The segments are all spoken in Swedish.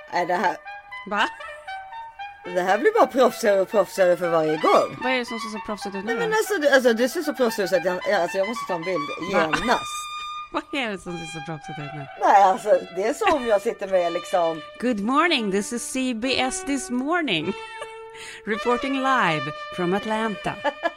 Är det här... Va? Det här blir bara proffsigare och proffsigare för varje gång. Vad är det som ser så proffsigt ut nu? Men alltså det ser så proffsigt ut att jag måste ta en bild genast. Vad är det som ser så proffsigt ut nu? Nej, alltså det är som jag sitter med liksom... Good morning, this is CBS This Morning. Reporting live from Atlanta.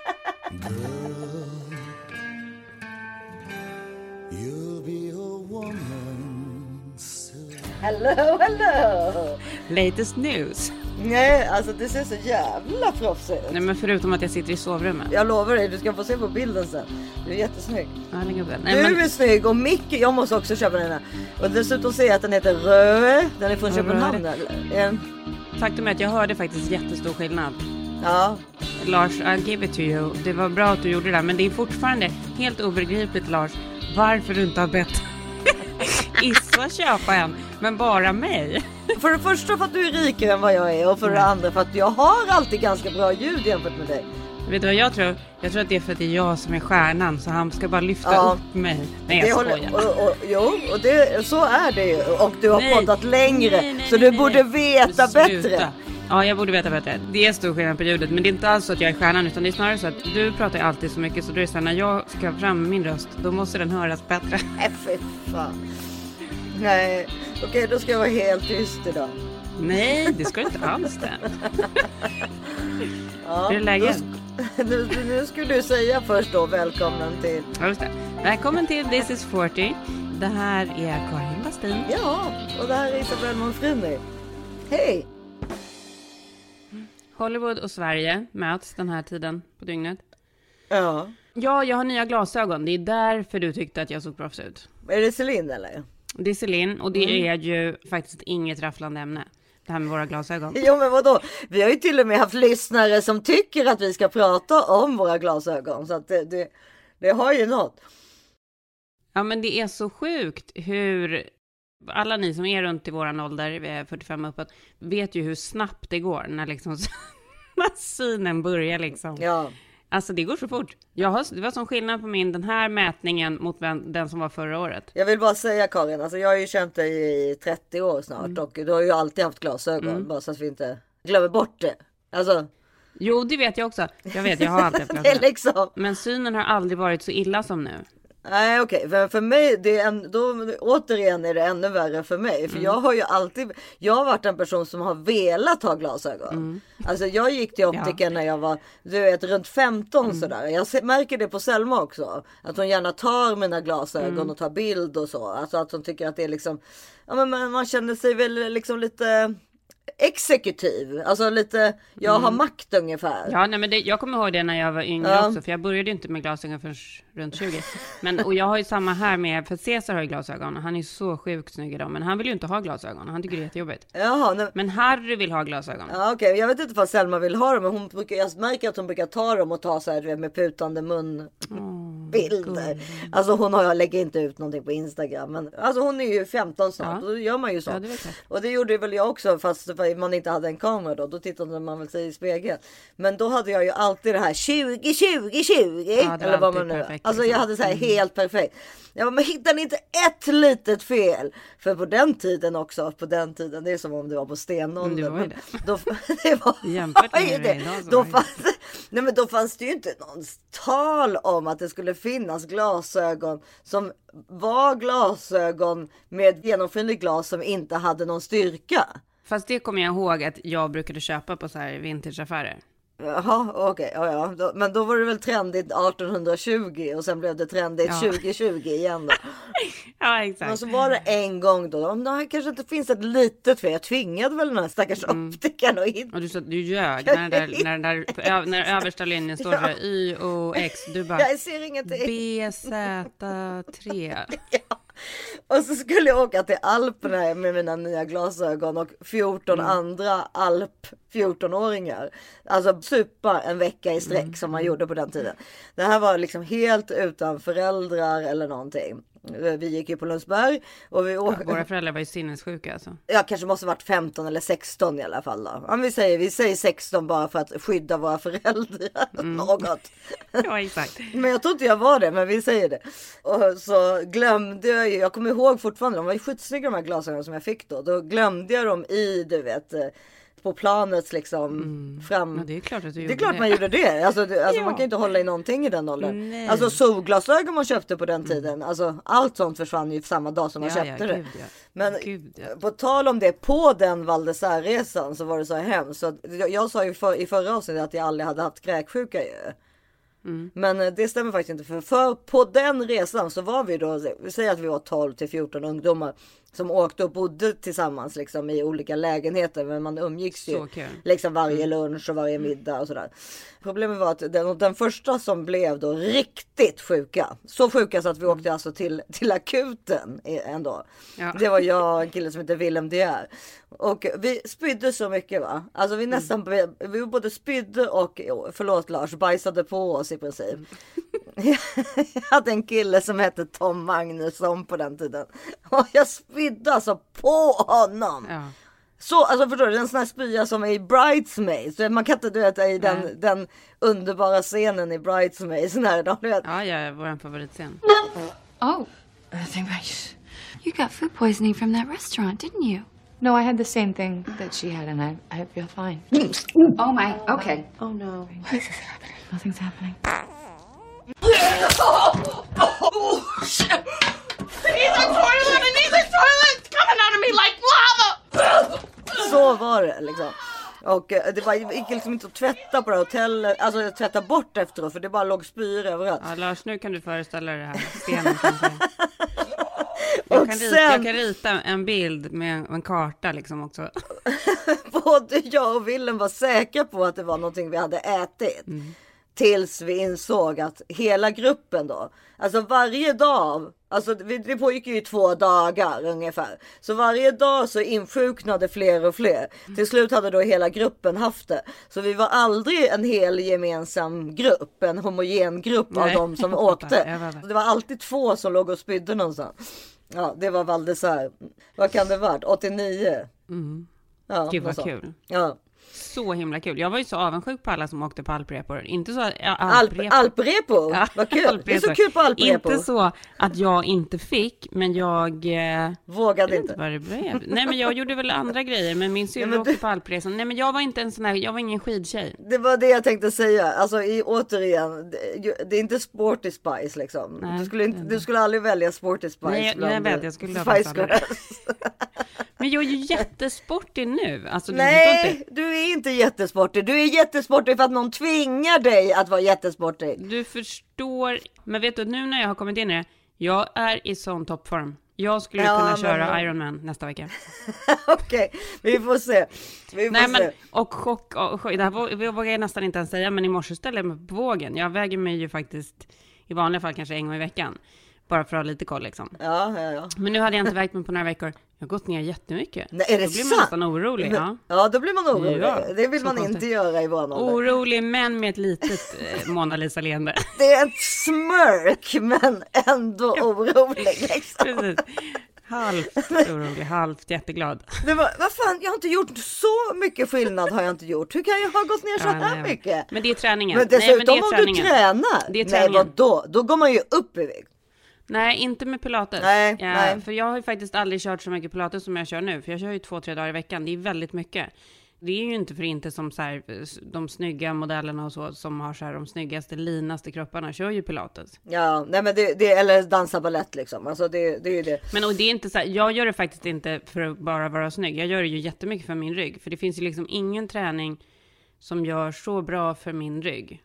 Hello. Latest news. Nej, alltså det ser så jävla proffsigt ut. Nej, men förutom att jag sitter i sovrummet. Jag lovar dig, du ska få se på bilden sen. Du är jättesnygg. Ja, lägg upp den. Du är snygg och Micke, jag måste också köpa den här. Och dessutom ser jag att den heter Röe. Den är från Köpenhamn. Faktum är att jag hörde faktiskt jättestor skillnad. Ja. Lars, I'll give it to you. Det var bra att du gjorde det, men det är fortfarande helt obegripligt, Lars, varför du inte har bett Issa köpa en, men bara mig. För det första för att du är rikare än vad jag är, och för det andra för att jag har alltid ganska bra ljud jämfört med dig. Vet du vad jag tror? Jag tror att det är för att det är jag som är stjärnan, så han ska bara lyfta upp mig. Nej, jag skojar. Och det, så är det ju. Och du har poddat längre, så du borde veta bättre. Ja, jag borde veta bättre. Det är stor skillnad på ljudet, men det är inte alls så att jag är stjärnan, utan det är snarare så att du pratar alltid så mycket, så det är så här, när jag ska fram min röst, då måste den höras bättre. Fy fan. Nej, okej, då ska jag vara helt tyst idag. Nej, det ska inte alls det. Ja, hur är läget? Nu skulle du säga först då, välkommen till... Ja, just det. Välkommen till This is 40. Det här är Karin Bastin. Ja, och det här är Isabelle Monfrini. Hej! Hollywood och Sverige möts den här tiden på dygnet. Ja. Ja, jag har nya glasögon. Det är därför du tyckte att jag såg proffs ut. Är det Celine eller? Det är Celine, och det är ju faktiskt inget rafflande ämne. Det här med våra glasögon. Jo, men vadå? Vi har ju till och med haft lyssnare som tycker att vi ska prata om våra glasögon. Så att det har ju något. Ja, men det är så sjukt hur... Alla ni som är runt i våran ålder, 45 uppåt, vet ju hur snabbt det går när liksom när synen börjar liksom. Ja. Alltså det går så fort. Det var sån skillnad på den här mätningen mot den som var förra året. Jag vill bara säga, Karin, alltså jag har ju känt dig i 30 år snart och du har ju alltid haft glasögon, bara så att vi inte glömmer bort det. Alltså... Jo, det vet jag också. Jag har alltid haft glasögon. Liksom... Men synen har aldrig varit så illa som nu. Nej, okej. För mig, återigen är det ännu värre för mig. För jag har varit en person som har velat ha glasögon. Alltså jag gick till optiken när jag var, runt 15 sådär. Jag märker det på Selma också. Att hon gärna tar mina glasögon och tar bild och så. Alltså att hon tycker att det är liksom, ja men man känner sig väl liksom lite... exekutiv, alltså lite jag har makt ungefär. Ja, nej, men jag kommer ihåg det när jag var yngre också, för jag började inte med glasögon förrän runt 20. Och jag har ju samma här med, för Cesar har ju glasögon, han är så sjukt snygg idag, men han vill ju inte ha glasögon, han tycker det är jättejobbigt. Men Harry vill ha glasögon. Ja, okej. Jag vet inte vad Selma vill ha dem, men jag märker att hon brukar ta dem och ta så här med putande munbilder. Alltså hon lägger inte ut någonting på Instagram, men alltså hon är ju 15 snart, och då gör man ju så. Och det gjorde väl jag också, fast man inte hade en kamera då tittade man väl sig i spegeln. Men då hade jag ju alltid det här 20 eller vad man nu perfekt, alltså jag hade så här helt perfekt. Men hittar ni inte ett litet fel? För på den tiden, det är som om det var på stenåldern. Då fanns det ju inte någon tal om att det skulle finnas glasögon som var glasögon med genomskinligt glas som inte hade någon styrka. Fast det kommer jag ihåg att jag brukade köpa på så här vintageaffärer. Jaha, okej. Ja. Men då var det väl trendigt 1820 och sen blev det trendigt 2020 igen då. Ja, exakt. Men så var det en gång då. Om det kanske inte finns ett litet fel. Jag tvingade väl den här stackars optiken att hitta. Och du ljög när översta linjen står det Y och X. Du bara, jag ser ingenting. BZ3. Ja. Och så skulle jag åka till Alperna med mina nya glasögon och 14 andra 14-åringar. Alltså supa en vecka i sträck som man gjorde på den tiden. Det här var liksom helt utan föräldrar eller någonting. Vi gick ju på Lundsberg. Och våra föräldrar var ju sinnessjuka alltså. Jag kanske måste varit 15 eller 16 i alla fall då. Om vi säger 16 bara för att skydda våra föräldrar. Något. Ja, exakt. Men jag tror inte jag var det, men vi säger det. Och så glömde jag kommer ihåg fortfarande, de var ju skitsnygga de här glasögonen som jag fick då. Då glömde jag dem i, du vet, på planet liksom fram. Ja, det är klart att du gjorde det. Är klart man gjorde det. Alltså man kan ju inte hålla i någonting i den åldern. Nej. Alltså solglasögon man köpte på den tiden. Alltså allt sånt försvann ju samma dag som man köpte det. Gud, ja. Men Gud, på tal om det, på den Val d'Isère-resan så var det så hemskt. Så jag sa ju i förra avsnittet att jag aldrig hade haft kräksjuka ju. Men det stämmer faktiskt inte, för på den resan så var vi då, vi säger att vi var 12 till 14 ungdomar som åkte och bodde tillsammans liksom i olika lägenheter, men man umgicks ju liksom varje lunch och varje middag och sådär. Problemet var att den första som blev då riktigt sjuka, så sjuka så att vi åkte alltså till akuten ändå. Ja. Det var jag och en kille som heter Willem De Geer. Och vi spydde så mycket, va? Alltså vi nästan vi både spydde och, förlåt Lars, bajsade på oss i princip. Jag hade en kille som hette Tom Magnusson på den tiden. Och jag spydde alltså på honom. Ja. Så, alltså förstår du, en sån här spya som är i Bridesmaids. Man kan inte, du vet, i den underbara scenen i Bridesmaids. När de, vet. Ja, vår favoritscen. Oh, I think you got food poisoning from that restaurant, didn't you? No, I had the same thing that she had, and I feel fine. Oh my, okay. Oh no. What is happening? Nothing's happening. Oh, shit! I need the toilet! It's coming out of me like lava! Så var det liksom. Och det gick liksom inte att tvätta på det hotellet, alltså tvätta bort efteråt, för det bara låg spyr överallt. Ja, Lars, nu kan du föreställa dig det här scenen. Jag kan rita en bild med en karta liksom också. Både jag och Willem var säkra på att det var någonting vi hade ätit. Tills vi insåg att hela gruppen då, alltså varje dag, alltså det pågick ju 2 dagar ungefär. Så varje dag så insjuknade fler och fler. Till slut hade då hela gruppen haft det. Så vi var aldrig en hel gemensam grupp, en homogen grupp av de som åkte. Det var alltid 2 som låg och spydde någonstans. Ja, det var Val d'Isère. Vad kan det varit? 89? Ja, gud vad kul. Ja. Så himla kul. Jag var ju så avundsjuk på alla som åkte på alprepor. Inte så alprepor? Ja, vad kul. Det är så kul på alprepor. Inte så att jag inte fick, men jag vågade inte. Vad det blev. Nej, men jag gjorde väl andra grejer, men min syrra åkte på alpresan. Nej, men jag var inte en sån här, jag var ingen skidtjej. Det var det jag tänkte säga. Alltså återigen, det är inte Sporty Spice liksom. Nej, du skulle aldrig välja Sporty Spice. Nej, jag vet, jag skulle ha Spice. Men jag är ju jättesportig nu. Alltså, nej, du är inte jättesportig. Du är jättesportig för att någon tvingar dig att vara jättesportig. Du förstår. Men vet du, nu när jag har kommit in i det, jag är i sån toppform. Jag skulle kunna köra Ironman nästa vecka. Okej, vi får se. Och chock. Det här vågar jag nästan inte ens säga, men i morse ställde jag mig på vågen. Jag väger mig ju faktiskt i vanliga fall kanske en gång i veckan. Bara för att ha lite koll liksom. Ja. Men nu hade jag inte vägt mig på några veckor. Jag har gått ner jättemycket. Nej, är det då blir man nästan orolig. Ja, då blir man orolig. Ja, det vill man inte göra i vår ålder. Orolig, men med ett litet Mona Lisa-leende. Det är en smörk, men ändå orolig. Liksom. Precis. Halvt orolig, halvt jätteglad. Vad fan, jag har inte gjort så mycket skillnad har jag inte gjort. Hur kan jag ha gått ner så här mycket? Men det är träningen. Men dessutom om du tränar. Det är träningen. Nej, då går man ju upp i vikt. Nej, inte med pilates. Nej. För jag har ju faktiskt aldrig kört så mycket pilates som jag kör nu. För jag kör ju 2-3 dagar i veckan. Det är väldigt mycket. Det är ju inte för inte som så här, de snygga modellerna och så som har så här, de snyggaste, linaste kropparna kör ju pilates. Ja, nej men det eller dansa ballett liksom. Alltså det är ju det. Men och det är inte så här, jag gör det faktiskt inte för att bara vara snygg. Jag gör det ju jättemycket för min rygg. För det finns ju liksom ingen träning som gör så bra för min rygg.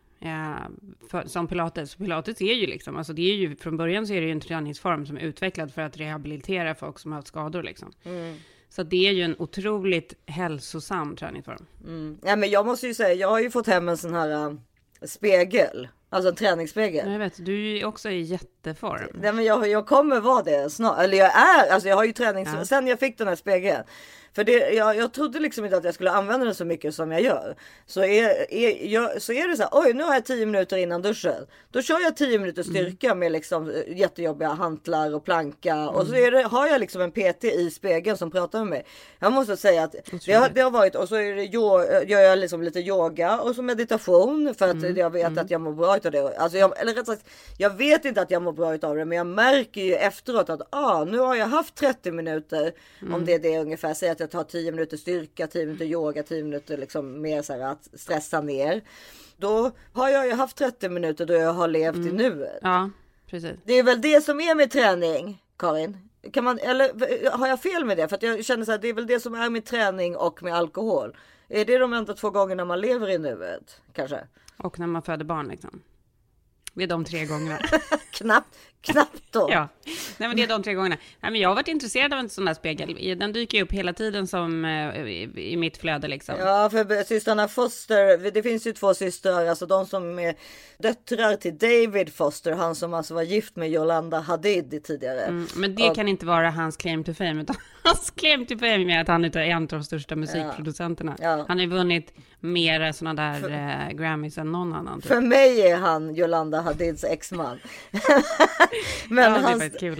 Som pilates. Pilates är ju liksom, alltså det är ju, från början så är det ju en träningsform som är utvecklad för att rehabilitera folk som har haft skador liksom. Så det är ju en otroligt hälsosam träningsform. Ja, men jag måste ju säga, jag har ju fått hem en sån här spegel. Alltså en träningsspegel. Jag vet, du är också i jätteform. Nej, men jag kommer vara det snart. Eller jag har ju tränings... Sen jag fick den här spegeln. För jag trodde liksom inte att jag skulle använda den så mycket som jag gör. Så är det så här, oj nu har jag 10 minuter innan duschen. Då kör jag 10 minuter styrka med liksom jättejobbiga hantlar och planka. Och så har jag liksom en PT i spegeln som pratar med mig. Jag måste säga att det har varit, och så gör jag liksom lite yoga och så meditation. För att jag vet att jag mår bra utav det. Alltså eller rätt sagt, jag vet inte att jag mår bra utav det. Men jag märker ju efteråt att nu har jag haft 30 minuter. Om det är det ungefär. Säg att jag tar 10 minuter styrka, 10 minuter yoga, 10 minuter liksom mer så här att stressa ner. Då har jag ju haft 30 minuter då jag har levt i nuet. Ja, precis. Det är väl det som är med träning, Karin. Eller har jag fel med det? För att jag känner så här, det är väl det som är med träning och med alkohol. Är det de enda 2 gångerna man lever i nuet, kanske? Och när man föder barn liksom. Det är de 3 gångerna. Knappt då. Ja, nej, men det är de 3 gångerna. Nej, men jag har varit intresserad av en sån där spegel. Den dyker ju upp hela tiden som i mitt flöde liksom. Ja, för systrarna Foster, det finns ju 2 systrar, alltså de som är döttrar till David Foster, han som alltså var gift med Yolanda Hadid tidigare. Men det kan inte vara hans claim to fame, utan hans claim to fame är att han är en av de största musikproducenterna. Ja. Han har ju vunnit mer sådana där Grammys än någon annan. Typ. För mig är han Yolanda Hadids exman. Men han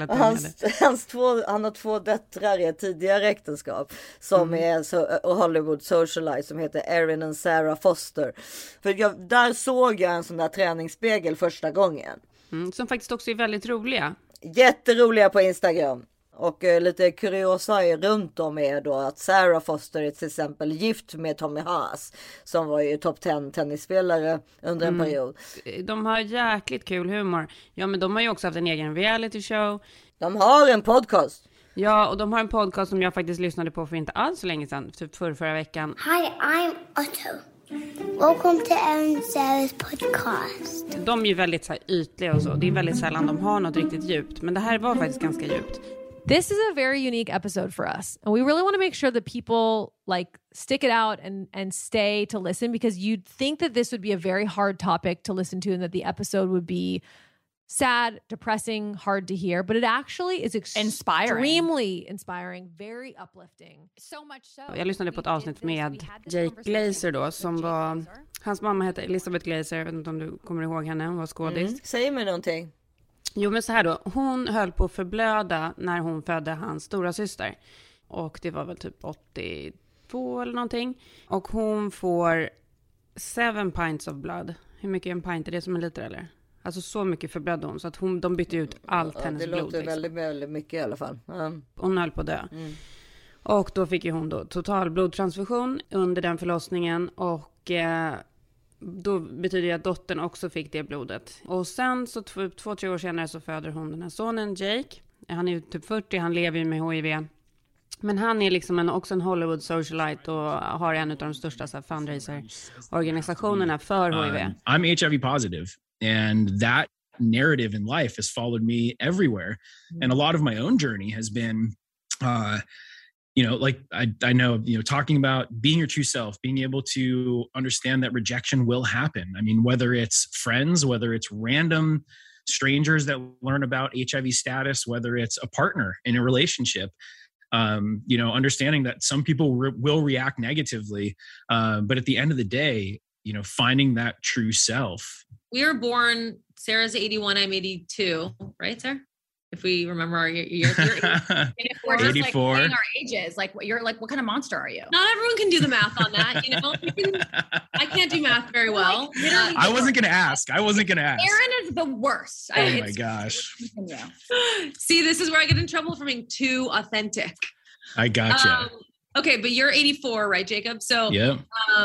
har 2 döttrar i ett tidigare äktenskap som är Hollywood socialite som heter Erin och Sarah Foster. För där såg jag en sån där träningsspegel första gången. Som faktiskt också är väldigt roliga. Jätteroliga på Instagram. Och lite kuriosa runt om är då att Sarah Foster är till exempel gift med Tommy Haas som var ju top 10 tennisspelare under en period. De har jäkligt kul humor. Ja, men de har ju också haft en egen reality show. De har en podcast. Ja, och de har en podcast som jag faktiskt lyssnade på för inte alls så länge sedan, typ förra veckan. Hi, I'm Otto. Welcome to Erin Sarah's podcast. De är ju väldigt så här ytliga och så. Det är väldigt sällan de har något riktigt djupt. Men det här var faktiskt ganska djupt. This is a very unique episode for us. And we really want to make sure that people like stick it out and stay to listen, because you'd think that this would be a very hard topic to listen to and that the episode would be sad, depressing, hard to hear, but it actually is extremely inspiring, very uplifting. So much so. Jag lyssnade på ett avsnitt med Jake Glazer då, som var, hans mamma hette Elizabeth Glazer, jag vet inte om du kommer ihåg henne, hon var skådis. Säg mig någonting. Jo, men så här då, hon höll på att förblöda när hon födde hans stora syster. Och det var väl typ 82 eller någonting. Och hon får 7 pints of blood. Hur mycket är en pint? Är det som en liter eller? Alltså så mycket förblödde hon. Så att de bytte ut allt hennes blod. Det låter liksom väldigt, väldigt mycket i alla fall. Hon höll på att dö. Och då fick ju hon då total blodtransfusion under den förlossningen. Och då betyder det att dottern också fick det blodet. Och sen så 2-3 år senare så föder hon den här sonen Jake. Han är ju typ 40, han lever ju med HIV. Men han är liksom också en Hollywood socialite och har en av de största så här fundraiser-organisationerna för HIV. I'm HIV positive, and that narrative in life has followed me everywhere. And a lot of my own journey has been like I know, talking about being your true self, being able to understand that rejection will happen. I mean, whether it's friends, whether it's random strangers that learn about HIV status, whether it's a partner in a relationship, understanding that some people will react negatively. But at the end of the day, finding that true self. We were born, Sarah's 81, I'm 82, right, Sarah? If we remember our years, you're 84. We're just 84. Like our ages. Like you're like, what kind of monster are you? Not everyone can do the math on that. I can't do math very well. I wasn't going to ask. Erin is the worst. Oh my gosh. See, this is where I get in trouble for being too authentic. I gotcha. Okay, but you're 84, right, Jacob? So, yeah.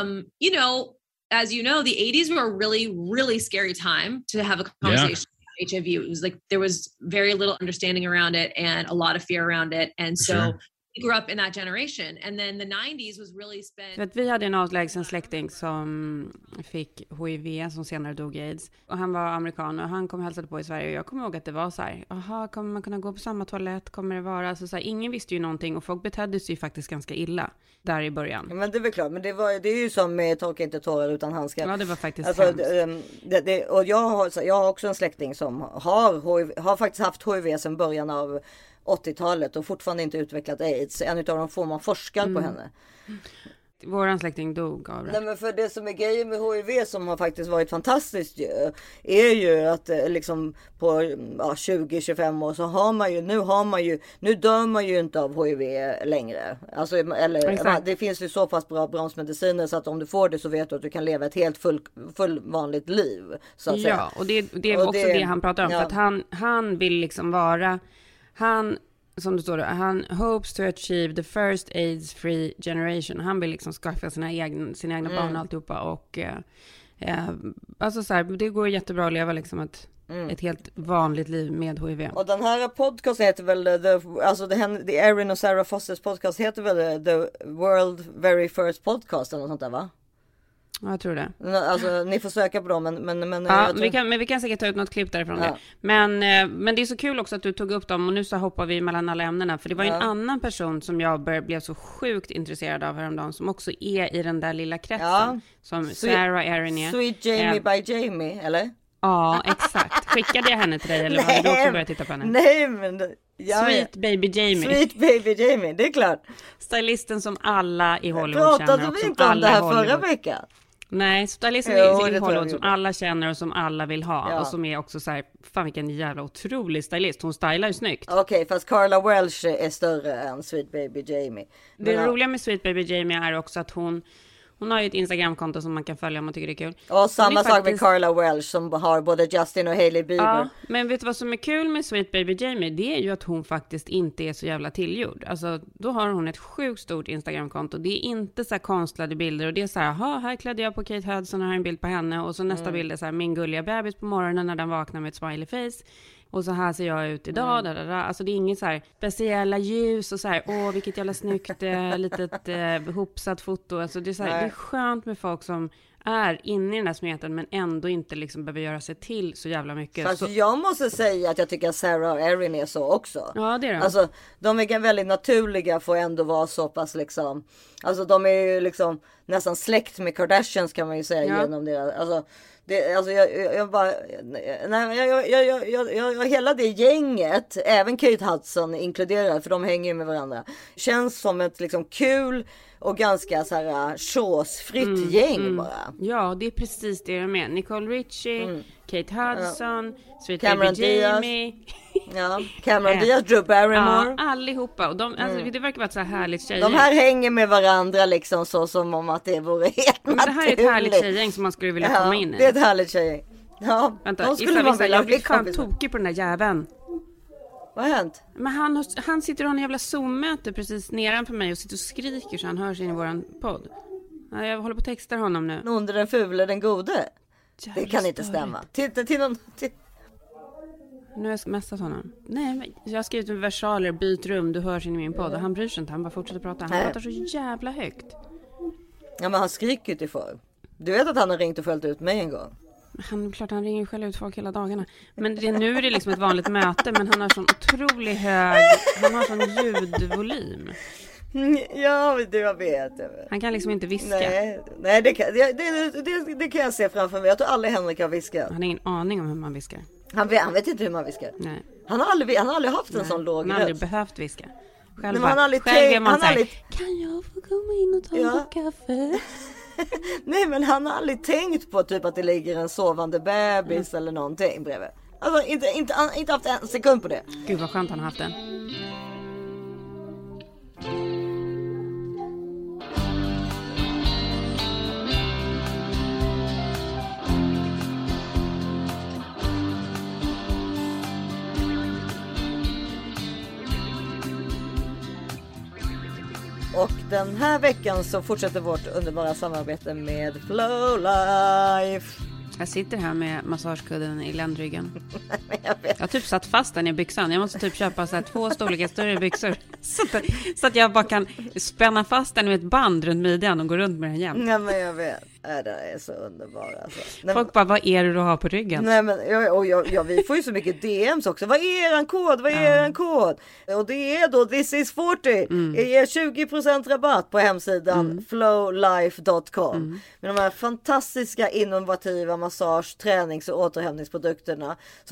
As you know, the 80s were a really, really scary time to have a conversation. Yeah. HIV. It was like there was very little understanding around it and a lot of fear around it. And so we grew up in that generation. And then the 90s was really spent... För att vi hade en avlägsen släkting som fick HIV, som senare dog AIDS. Och han var amerikan och han kom och hälsade på i Sverige. Och jag kommer ihåg att det var så här, jaha, kommer man kunna gå på samma toalett? Kommer det vara? Alltså så här, ingen visste ju någonting och folk betedde sig ju faktiskt ganska illa där i början. Men det är väl klart, men det är ju som med torka inte tårar utan handskar. Ja, det var faktiskt och jag har också en släkting som har faktiskt haft HIV sedan början av 80-talet och fortfarande inte utvecklat AIDS. En av de få man forskar på henne. Våran släkting dog av det. Nej, men för det som är grejen med HIV som har faktiskt varit fantastiskt är ju att liksom på 20-25 år så har man ju nu dör man ju inte av HIV längre. Alltså, eller det finns ju så pass bra bromsmediciner så att om du får det så vet du att du kan leva ett helt full vanligt liv. Så att säga. Och det är också det han pratar om. För att han vill liksom vara... Som det står då, han hopes to achieve the first AIDS-free generation. Han vill liksom skaffa sina egna barn och alltihopa. Och alltså så här, det går jättebra att leva liksom ett helt vanligt liv med HIV. Och den här podcasten heter väl The Erin och Sarah Fosters podcast heter väl The World Very First Podcast eller något sånt där, va? Ja, jag tror det. Alltså, ni får söka på dem, men vi kan säkert ta ut något klipp därifrån det. Men det är så kul också att du tog upp dem och nu så hoppar vi mellan alla ämnena. För det var ju en annan person som jag blev så sjukt intresserad av häromdagen som också är i den där lilla kretsen som Sarah Erin är. Sweet Jamie by Jamie, eller? Ja, exakt. Skickade jag henne till dig eller var det du också började titta på henne? Nej, men... Sweet Baby Jamie. Sweet Baby Jamie, det är klart. Stylisten som alla i Hollywood känner. Pratade vi inte om det här förra veckan? Nej, stylisten i Hollywood som alla känner och som alla vill ha. Och som är också så här, fan vilken jävla otrolig stylist. Hon stylar ju snyggt. Okej, fast Carla Welch är större än Sweet Baby Jamie. Det roliga med Sweet Baby Jamie är också att hon har ju ett Instagramkonto som man kan följa om man tycker det är kul. Och samma sak med Carla Welch som har både Justin och Hailey Bieber. Ja, men vet du vad som är kul med Sweet Baby Jamie? Det är ju att hon faktiskt inte är så jävla tillgjord. Alltså, då har hon ett sjukt stort Instagramkonto. Det är inte så här konstlade bilder. Och det är så här klädde jag på Kate Hudson och har en bild på henne. Och så nästa bild är så här, min gulliga bebis på morgonen när den vaknar med ett smiley face. Och så här ser jag ut idag. Alltså det är inget så här speciella ljus och så här, vilket jävla snyggt litet hopsat foto. Alltså det är så här, det är skönt med folk som är inne i den här smeten men ändå inte liksom behöver göra sig till så jävla mycket. Fast jag måste säga att jag tycker att Sarah och Erin är så också. Ja, det är de. Alltså de är väldigt naturliga för att ändå vara så pass liksom. Alltså de är ju liksom nästan släkt med Kardashians kan man ju säga genom deras. Alltså hela det gänget, även Kate Hudson inkluderad, för de hänger ju med varandra, känns som ett liksom kul och ganska så här såsfritt gäng bara. Ja, det är precis det de är. Nicole Richie, Kate Hudson, Sweet Cameron Baby Jamie. Cameron Diaz, Drew Barrymore. Ja, allihopa. Och det verkar vara ett så här härligt tjej. De här hänger med varandra liksom så som om att det vore helt naturligt. Men det här är ett härligt tjejgäng som man skulle vilja komma in i. Det är ett härligt tjejgäng. Ja, vänta, de skulle man vilja jag blir bli fan kompisar. tokig på den där jäveln. Vad har hänt? Men han sitter och har en jävla Zoom-möte precis nedanför mig och sitter och skriker så han hörs in i våran podd. Ja, jag håller på att texta honom nu. Under den fule, den gode. Jävla det kan inte stämma. Till någon... Nu har jag messat honom. Nej, men jag har skrivit med versaler, byt rum, du hörs in i min podd. Och han bryr sig inte, han bara fortsätter prata. Han pratar så jävla högt. Ja, men han skriker till folk. Du vet att han har ringt och följt ut mig en gång. Klart han ringer själv ut folk hela dagarna. Men nu är det liksom ett vanligt möte. Men han har sån otroligt han har sån ljudvolym. Ja, jag vet. Han kan liksom inte viska. Nej det kan jag se framför mig. Jag tror aldrig Henrik har viskat. Han har ingen aning om hur man viskar. Han vet inte hur man viskar. Nej. Han har aldrig haft en sån låg röst. Han har aldrig behövt viska. Själv är man såhär, kan jag få komma in och ta en kopp kaffe? Nej, men han har aldrig tänkt på typ att det ligger en sovande bebis eller någonting bredvid. Alltså inte haft en sekund på det. Gud vad skönt han har haft den. Och den här veckan så fortsätter vårt underbara samarbete med Flow Life. Jag sitter här med massagekudden i ländryggen. Jag har typ satt fast den i byxan. Jag måste typ köpa så här 2 storlekar större byxor. Så att jag bara kan spänna fast den med ett band runt midjan och gå runt med den jämt. Nej, men jag vet. Det är så underbart alltså. Folk bara, vad är det du har på ryggen? Nej, men vi får ju så mycket DMs också. Vad är eran kod? Kod? Och det är då This is 40. Jag ger 20% rabatt på hemsidan flowlife.com. Med de här fantastiska innovativa massage-, tränings- och återhämtningsprodukterna som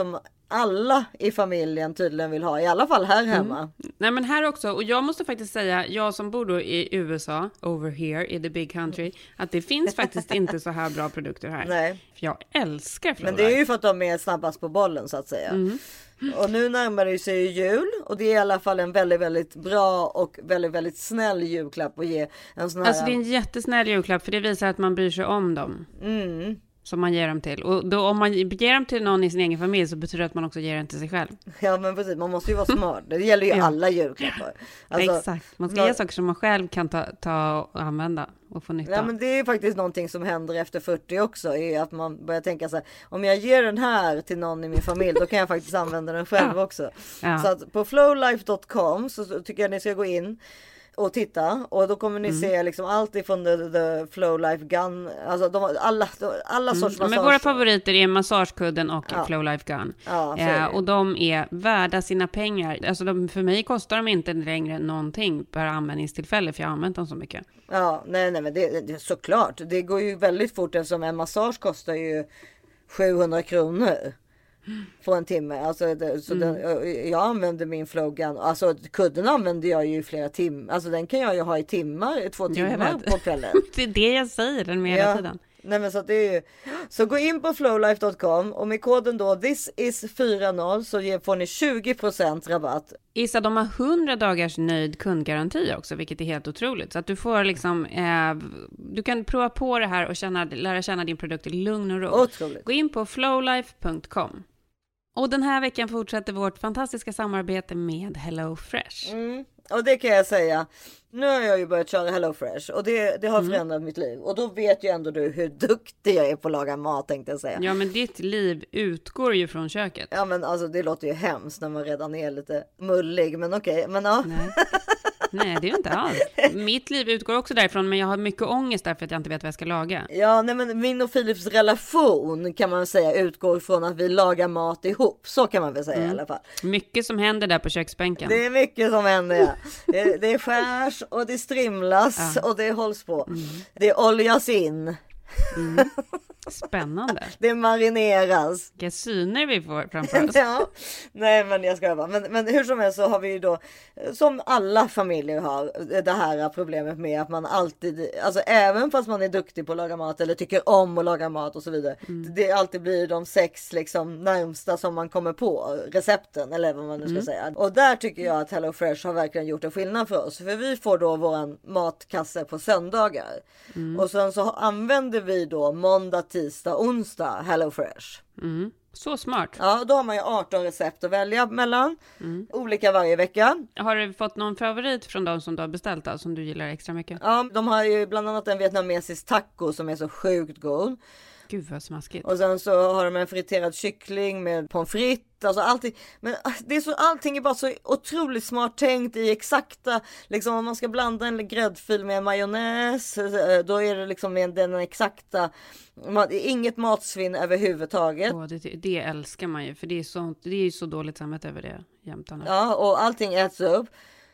alla i familjen tydligen vill ha, i alla fall här hemma. Nej, men här också, och jag måste faktiskt säga, jag som bor då i USA, over here in the big country, att det finns faktiskt inte så här bra produkter här. Nej. För jag älskar Flow Men det är ju för att de är snabbast på bollen så att säga. Och nu närmar det sig jul och det är i alla fall en väldigt, väldigt bra och väldigt, väldigt snäll julklapp att ge en sån här. Alltså det är en jättesnäll julklapp för det visar att man bryr sig om dem. Som man ger dem till. Och då om man ger dem till någon i sin egen familj så betyder det att man också ger den till sig själv. Ja men precis, man måste ju vara smart. Det gäller ju alla julklappar. Alltså, exakt, man ska ge saker som man själv kan ta och använda och få nytta. Ja men det är faktiskt någonting som händer efter 40 också. Är att man börjar tänka så här, om jag ger den här till någon i min familj då kan jag faktiskt använda den själv också. Så att på flowlife.com så tycker jag ni ska gå in och titta och då kommer ni se liksom allt ifrån the Flow Life Gun, alltså alla sorts massage. Men våra favoriter är massagekudden och Flow Life Gun. Och de är värda sina pengar. Alltså för mig kostar de inte längre någonting per användningstillfälle för jag har använt dem så mycket. Ja, nej men det såklart. Det går ju väldigt fort eftersom en massage kostar ju 700 kronor. På en timme. Alltså, jag använder min Flow Gun. Alltså kudden använder jag ju i flera timmar. Alltså den kan jag ju ha i timmar, 2 timmar på kvällen. Det är det jag säger den med hela tiden. Nej men så det är ju. Så gå in på flowlife.com och med koden då thisis40 så får ni 20% rabatt. Issa, de har 100 dagars nöjd kundgaranti också, vilket är helt otroligt. Så att du får liksom, du kan prova på det här och lära känna din produkt i lugn och ro. Otroligt. Gå in på flowlife.com. Och den här veckan fortsätter vårt fantastiska samarbete med HelloFresh. Och det kan jag säga. Nu har jag ju börjat köra HelloFresh och det har förändrat mitt liv. Och då vet ju ändå du hur duktig jag är på att laga mat, tänkte jag säga. Ja, men ditt liv utgår ju från köket. Ja, men alltså det låter ju hemskt när man redan är lite mullig. Men okej, men ja. Nej, det är ju inte alls. Mitt liv utgår också därifrån, men jag har mycket ångest därför att jag inte vet vad jag ska laga. Ja, nej men min och Philips relation kan man säga utgår från att vi lagar mat ihop. Så kan man väl säga i alla fall. Mycket som händer där på köksbänken. Det är mycket som händer, ja. Det skärs och det strimlas och det hålls på. Det oljas in. Spännande. Det marineras. Vilka syner vi får framför oss. Ja, nej men jag ska bara. Men hur som helst så har vi ju då, som alla familjer har, det här problemet med att man alltid, alltså även fast man är duktig på att laga mat eller tycker om att laga mat och så vidare. Det alltid blir de 6 liksom närmsta som man kommer på recepten eller vad man nu ska säga. Och där tycker jag att HelloFresh har verkligen gjort en skillnad för oss. För vi får då våran matkasse på söndagar. Och sen så använder vi då måndag, tisdag, onsdag HelloFresh. Så smart. Ja, då har man ju 18 recept att välja mellan. Olika varje vecka. Har du fått någon favorit från de som du har beställt då, som du gillar extra mycket? Ja, de har ju bland annat en vietnamesisk taco som är så sjukt god. Gud vad smaskigt. Och sen så har de en friterad kyckling med pommes frites. Alltså allting, men det är så, allting är bara så otroligt smart tänkt i exakta, liksom om man ska blanda en gräddfil med majonnäs, då är det liksom den exakta, inget matsvinn överhuvudtaget. Det älskar man ju, för det är ju så dåligt samvete över det jämtarna. Ja, och allting äts upp.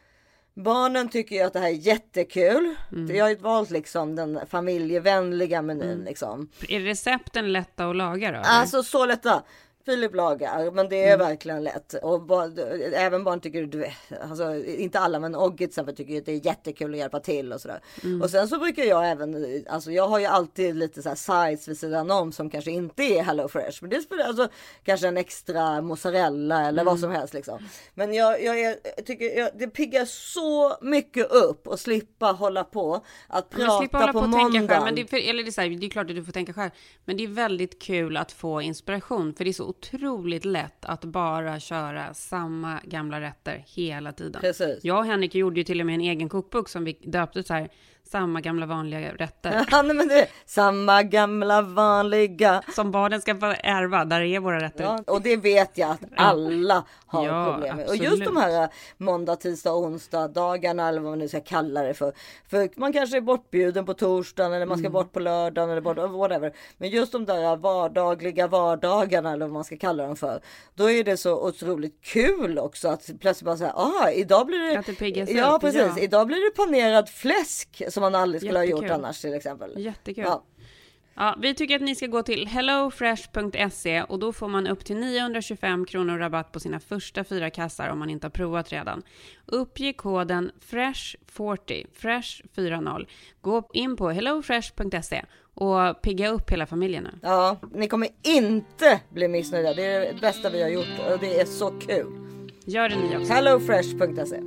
Barnen tycker ju att det här är jättekul. Jag har ju valt liksom den familjevänliga menyn liksom. Är recepten lätta att laga då? Alltså så lätta. Filip lagar, men det är verkligen lätt. Och även barn tycker, alltså inte alla, men Ogge till exempel tycker att det är jättekul att hjälpa till och sådär. Och sen så brukar jag även, alltså jag har ju alltid lite så här sides vid sidan om som kanske inte är HelloFresh. Men det spelar alltså kanske en extra mozzarella eller vad som helst liksom. Men jag tycker det piggar så mycket upp och slippa hålla på att prata på måndag. Men det är klart att du får tänka själv. Men det är väldigt kul att få inspiration, för det är så otroligt lätt att bara köra samma gamla rätter hela tiden. Precis. Jag och Henrik gjorde ju till och med en egen kokbok som vi döpte så här, samma gamla vanliga rätter. Ja, men det är samma gamla vanliga. Som barnen ska få ärva, där är våra rätter. Ja, och det vet jag att alla har problem med. Absolut. Och just de här måndag, tisdag, onsdag dagarna eller vad man nu ska kalla det för. För man kanske är bortbjuden på torsdagen eller man ska bort på lördagen eller bort, whatever. Men just de där vardagliga vardagarna eller vad man ska kalla dem för. Då är det så otroligt kul också att plötsligt bara säga, idag blir det... Ja, precis. Idag blir det panerad fläsk som man aldrig skulle ha gjort annars till exempel. Jättekul. Ja. Ja, vi tycker att ni ska gå till hellofresh.se och då får man upp till 925 kronor rabatt på sina första 4 kassar om man inte har provat redan. Uppge koden FRESH40, FRESH40. Gå in på hellofresh.se och pigga upp hela familjen nu. Ja, ni kommer inte bli missnöjda. Det är det bästa vi har gjort och det är så kul. Gör det ni också. hellofresh.se.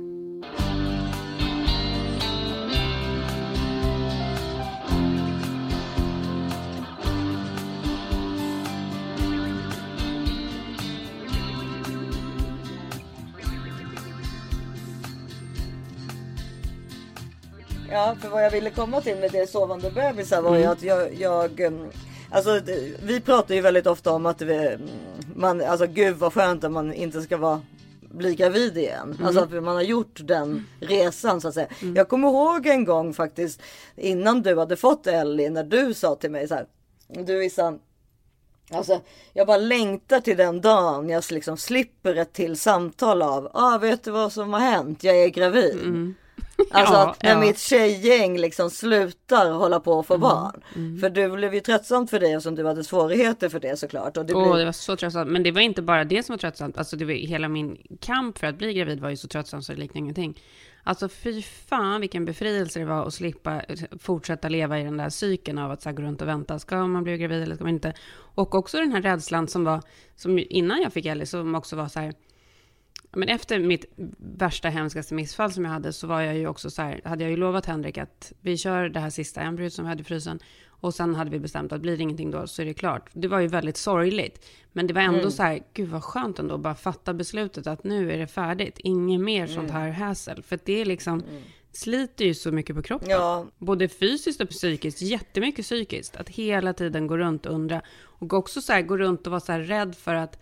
Ja, för vad jag ville komma till med det sovande bebisar var ju att alltså vi pratar ju väldigt ofta om att alltså gud vad skönt att man inte ska bli gravid igen. Alltså att man har gjort den resan så att säga. Jag kommer ihåg en gång faktiskt innan du hade fått Ellie, när du sa till mig så här: du Issa, alltså jag bara längtar till den dagen jag liksom slipper ett till samtal av vet du vad som har hänt? Jag är gravid. Alltså att när mitt tjejgäng liksom slutar hålla på att få barn. För du blev ju tröttsamt för dig och som du hade svårigheter för det såklart. Och det var så tröttsamt. Men det var inte bara det som var tröttsamt. Alltså det var hela min kamp för att bli gravid var ju så tröttsamt så det liknade ingenting. Alltså fy fan vilken befrielse det var att slippa fortsätta leva i den där cykeln av att så här, gå runt och vänta. Ska man bli gravid eller ska man inte? Och också den här rädslan som innan jag fick Ellie som också var så här. Men efter mitt värsta hemskaste missfall som jag hade så var jag ju också så här, hade jag ju lovat Henrik att vi kör det här sista embryot som vi hade i frysen och sen hade vi bestämt att blir det ingenting då så är det klart. Det var ju väldigt sorgligt, men det var ändå så här, gud vad skönt ändå bara fatta beslutet att nu är det färdigt, inget mer sånt här häsel, för det är liksom sliter ju så mycket på kroppen. Både fysiskt och psykiskt, jättemycket psykiskt, att hela tiden gå runt och undra och också så här, gå runt och vara så här rädd för att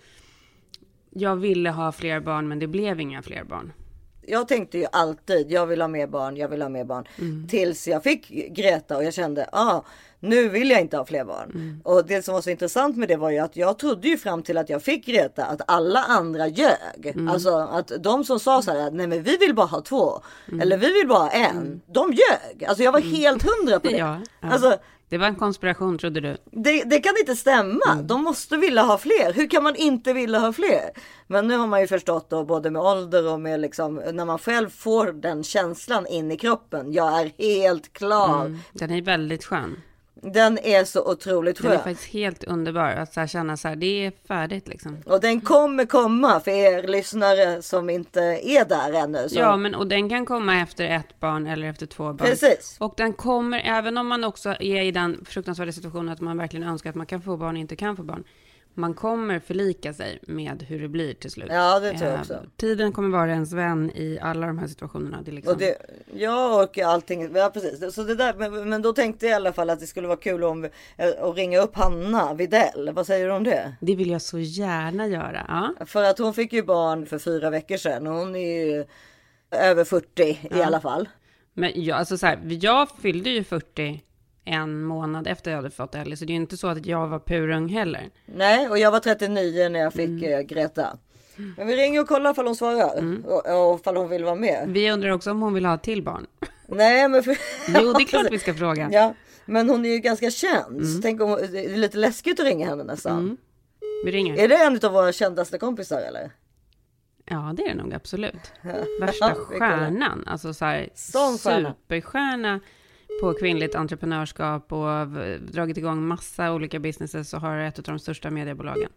jag ville ha fler barn men det blev inga fler barn. Jag tänkte ju alltid, jag vill ha mer barn. Tills jag fick Greta och jag kände, nu vill jag inte ha fler barn. Och det som var så intressant med det var ju att jag trodde ju fram till att jag fick Greta att alla andra ljög. Alltså att de som sa så här, nej men vi vill bara ha 2. Eller vi vill bara ha 1. De ljög. Alltså jag var helt 100 på det. Ja. Alltså, det var en konspiration, trodde du? Det kan inte stämma. De måste vilja ha fler. Hur kan man inte vilja ha fler? Men nu har man ju förstått då, både med ålder och med liksom, när man själv får den känslan in i kroppen. Jag är helt klar. Den är väldigt skön. Den är så otroligt skön. Den är faktiskt helt underbar att så här känna så här, det är färdigt liksom. Och den kommer komma för er lyssnare som inte är där ännu. Så. Ja, men och den kan komma efter 1 barn eller efter 2 barn. Precis. Och den kommer, även om man också är i den fruktansvärda situationen att man verkligen önskar att man kan få barn och inte kan få barn. Man kommer förlika sig med hur det blir till slut. Ja, det tror jag också. Tiden kommer vara ens vän i alla de här situationerna. Det är liksom... och allting. Ja, precis. Så det där, men då tänkte jag i alla fall att det skulle vara kul att ringa upp Hanna Videll. Vad säger du om det? Det vill jag så gärna göra. Ja. För att hon fick ju barn för 4 veckor sedan. Och hon är ju över 40 i alla fall. Men jag fyllde ju 40 en månad efter jag hade fått Ellie. Så det är ju inte så att jag var purung heller. Nej, och jag var 39 när jag fick Greta. Men vi ringer och kollar om hon svarar. Och om hon vill vara med. Vi undrar också om hon vill ha ett till barn. Nej, men... Jo, det är klart vi ska fråga. Ja, men hon är ju ganska känd. Så tänk om det är lite läskigt att ringa henne nästan. Vi ringer. Är det en av våra kändaste kompisar eller? Ja, det är det nog absolut. Värsta stjärnan. Alltså så här, superstjärna på kvinnligt entreprenörskap och dragit igång massa olika businesses och har ett av de största mediebolagen.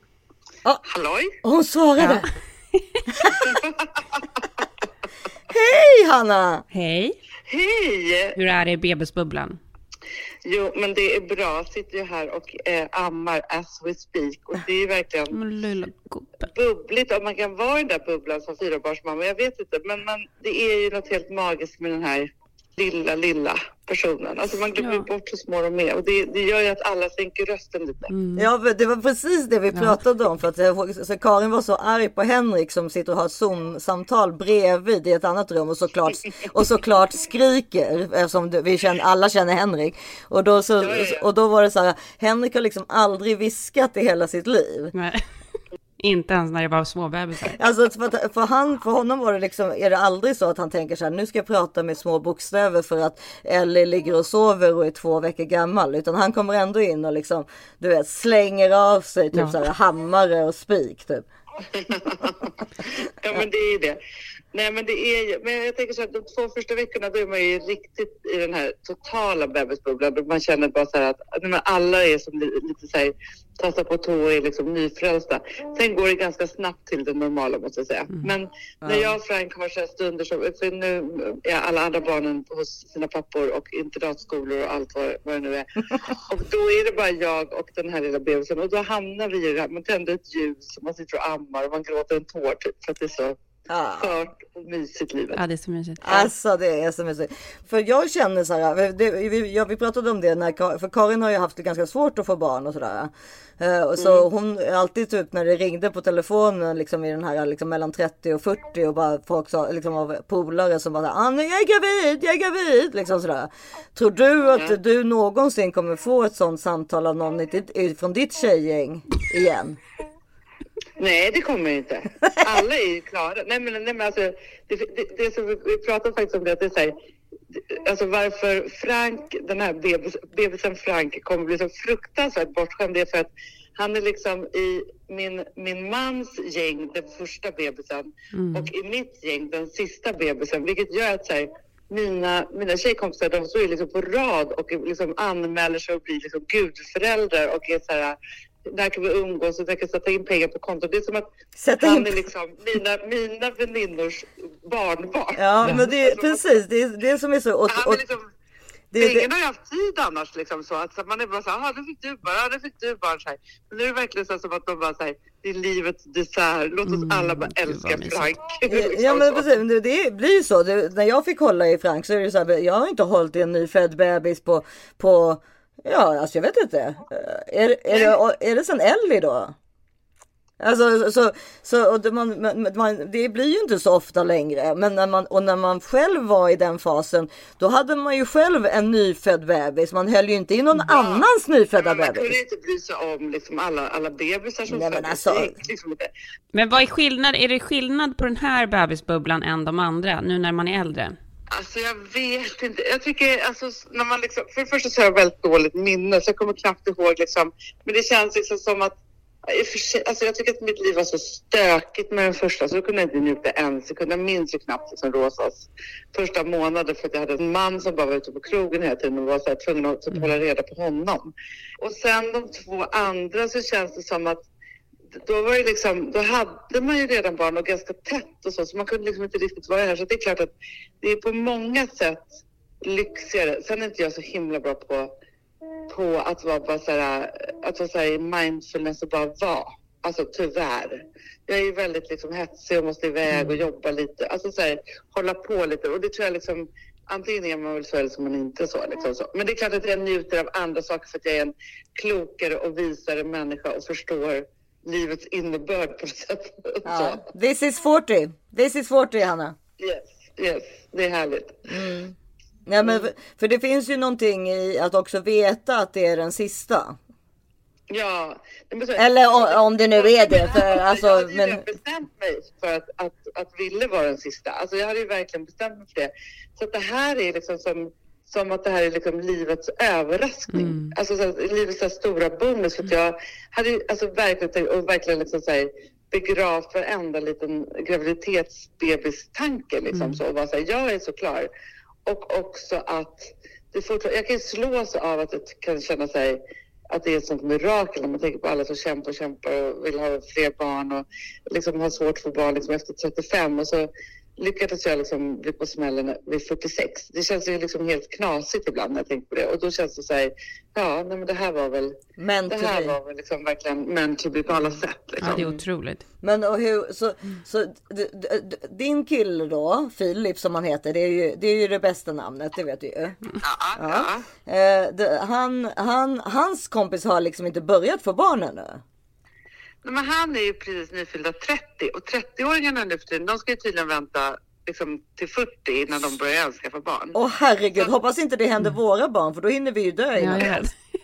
Halloj? Hon svarade. Ja. Hej Hanna! Hej! Hej! Hur är det i bebisbubblan? Jo, men det är bra. Jag sitter ju här och ammar as we speak. Och det är ju verkligen bubbligt. Om man kan vara i den där bubblan som 4-barnsmamma. Jag vet inte, men det är ju något helt magiskt med den här lilla personen. Alltså man glömmer bort hur små de är. Och det gör ju att alla sänker rösten lite. Ja, det var precis det vi pratade om. För att så Karin var så arg på Henrik som sitter och har ett Zoom-samtal bredvid i ett annat rum. Och såklart skriker. Eftersom alla känner Henrik. Och då var det så här. Henrik har liksom aldrig viskat i hela sitt liv. Nej. Inte ens när det var små bebisar. Alltså för honom var det liksom, är det aldrig så att han tänker så här, nu ska jag prata med små bokstäver för att Ellie ligger och sover och är 2 veckor gammal, utan han kommer ändå in och liksom, du vet, slänger av sig typ så här hammare och spik typ. Ja, men det är ju det. Nej, men det är ju, men jag tänker så att de 2 första veckorna då är man ju riktigt i den här totala bebisbubblan. Man känner bara så här att alla är som lite så här, tassar på tå och är liksom nyfrälsta. Sen går det ganska snabbt till det normala, måste jag säga. Men när jag och Frank har så här stunder som, för nu är alla andra barnen hos sina pappor och internatskolor och allt vad det nu är. Och då är det bara jag och den här lilla bebisen. Och då hamnar vi i det här, man tänder ett ljus och man sitter och ammar och man gråter en tår typ, för att det är så skört och mysigt livet. Ja, det är så mysigt. Alltså det är så mysigt. För jag känner så här, vi pratade om det för Karin har ju haft det ganska svårt att få barn och sådär. Och så hon alltid typ när det ringde på telefonen liksom i den här liksom mellan 30 och 40 och bara folk sa liksom av polare som bara jag är gravid liksom sådär. Tror du att du någonsin kommer få ett sånt samtal av någon från ditt tjejgäng igen? Nej, det kommer inte. Alla är ju klara. Nej men alltså, det som vi pratade faktiskt om det, att det är så här, alltså varför Frank, den här bebisen Frank kommer bli så fruktansvärt bortskämd, det är för att han är liksom i min mans gäng den första bebisen och i mitt gäng den sista bebisen, vilket gör att så här, mina tjejkompisar, de står ju liksom på rad och liksom anmäler sig och blir liksom gudföräldrar och är så här, där kan vi umgås och där kan sätta in pengar på kontot. Det är som att han är liksom mina väninnors barnbarn. Ja, men det är precis, det är som är så. Han är liksom, ingen har ju haft tid annars liksom så att man är bara så här, det fick du barn så här. Men nu är det verkligen så som att de bara säger, det är livets dessert, låt oss alla bara älska Frank. Ja, men precis, det blir ju så. När jag fick hålla i Frank så är det så här, jag har inte hållit i en nyfödd bebis på ja, alltså jag vet inte. Är det sen Ellie då? Alltså så det blir ju inte så ofta längre. Men när man själv var i den fasen, då hade man ju själv en nyfödd bebis. Man höll ju inte i någon annans nyfödda bebis. Man kunde inte bry sig om liksom alla bebisar som föddes. Alltså, liksom men vad är skillnad? Är det skillnad på den här bebisbubblan än de andra nu när man är äldre? Alltså jag vet inte. Jag tycker alltså när man liksom, för det första så har jag väldigt dåligt minne så jag kommer knappt ihåg liksom, men det känns liksom som att alltså jag tycker att mitt liv var så stökigt med den första, så jag kunde inte njuta en sekund. Jag minns ju knappt liksom Rosas första månader för att jag hade en man som bara var ute på krogen hela tiden och var så här tvungen att hålla reda på honom. Och sen de 2 andra så känns det som att då var det liksom, då hade man ju redan barn och ganska tätt och så man kunde liksom inte riktigt vara här. Så det är klart att det är på många sätt lyxigare. Sen är inte jag så himla bra på att vara bara så här, att vara så här i mindfulness och bara vara. Alltså tyvärr. Jag är ju väldigt liksom hetsig och måste iväg och jobba lite. Alltså så här, hålla på lite. Och det tror jag liksom, antingen är man väl så eller så man inte så, liksom så. Men det är klart att jag njuter av andra saker för att jag är en klokare och visare människa och förstår livets innebörd på något sätt. Ja. This is 40, Hanna. Yes, det är härligt. Ja, men för det finns ju någonting i att också veta att det är den sista. Ja. Eller om det nu är det. För, alltså, jag hade ju bestämt mig för att ville vara den sista. Alltså jag hade ju verkligen bestämt mig för det. Så att det här är liksom som att det här är liksom livets överraskning. Alltså så livets så stora bonus. För att jag hade alltså verkligen liksom så här, begravt varenda liten graviditetsbebistanke liksom så. Och bara så här, jag är så klar. Och också att jag kan slås av att det kan känna sig att det är ett sånt mirakel när man tänker på alla som kämpar och vill ha fler barn och liksom har svårt för barn liksom efter 35 och så lyckades jag liksom bli på smällen vid 46. Det känns ju liksom helt knasigt ibland när jag tänker på det. Och då känns det så här, men det här var väl liksom verkligen meant to be på alla sätt. Liksom. Ja, det är otroligt. Men och hur, så din kille då, Filip som han heter, det är ju det bästa namnet, det vet du ju. Ja. Hans kompis har liksom inte börjat få barn ännu. Men han är ju precis nyfyllda 30 och 30-åringarna nu för tiden, de ska ju tydligen vänta liksom till 40 innan de börjar skaffa barn. Herregud, hoppas inte det händer våra barn för då hinner vi ju dö innan.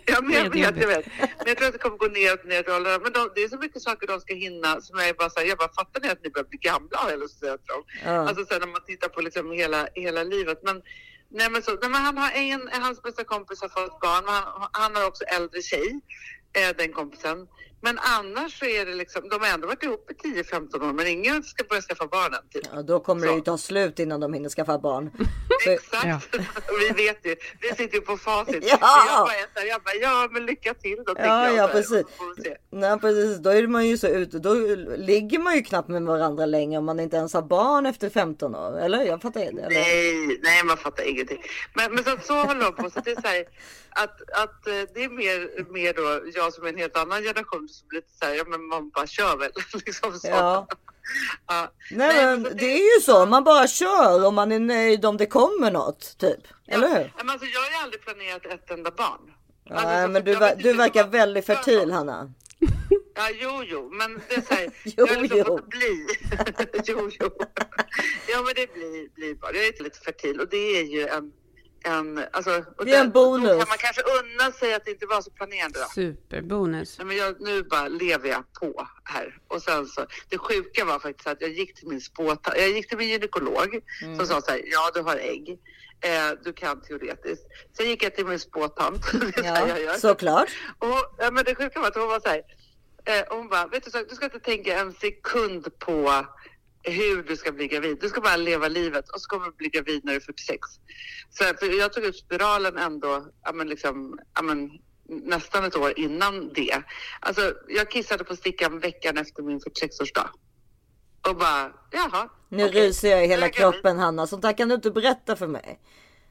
Ja, men jag vet. Men jag tror att det kommer gå ner till åldrarna. Men det är så mycket saker de ska hinna som jag är bara så här, jag bara fattar ni att ni börjar bli gamla eller så säger jag. Alltså sen när man tittar på liksom hela livet. Men han har hans bästa kompis har fått barn. Han har också äldre tjej, den kompisen. Men annars så är det liksom, de har ändå varit ihop i 10-15 år, men ingen ska börja skaffa barnen. Typ. Ja, då kommer det ju ta slut innan de hinner skaffa barn. Exakt, ja. Vi vet ju, vi sitter ju på facit. Ja. Jag bara, men lycka till då. Ja, precis. Nej, precis. Då är man ju så ute, då ligger man ju knappt med varandra längre om man inte ens har barn efter 15 år. Eller? Jag fattar inte. Eller? Nej, man fattar ingenting. Men så håller de på, så det är så här, att det är mer då jag som är en helt annan generation som blir lite så här, ja men man bara kör väl liksom så. Ja. Nej, men det är ju så, man bara kör om man är nöjd om det kommer något typ, eller hur? Men alltså jag har aldrig planerat ett enda barn. Nej, men du verkar väldigt fertil, Hanna. Ja, jo, men det är så här, jag har liksom fått bli. jo. Ja, men det blir bara, jag är lite fertil och det är ju alltså, det är en bonus. Då kan man kanske unna sig att det inte var så planerande då. Superbonus. Nej, men nu bara lever jag på här. Och sen så, det sjuka var faktiskt att jag gick till min gynekolog som sa så här, ja du har ägg. Du kan teoretiskt. Sen gick jag till min spåtant. Ja, såklart. Och men det sjuka var att hon var så här, hon bara, vet du ska inte tänka en sekund på hur du ska bli gravid. Du ska bara leva livet och så kommer du bli gravid när du är 46. Så jag tog ut spiralen ändå nästan ett år innan det. Alltså jag kissade på stickan veckan efter min 46-årsdag. Och bara, jaha. Nu ryser jag i hela kroppen, Hanna. Sånt där kan du inte berätta för mig.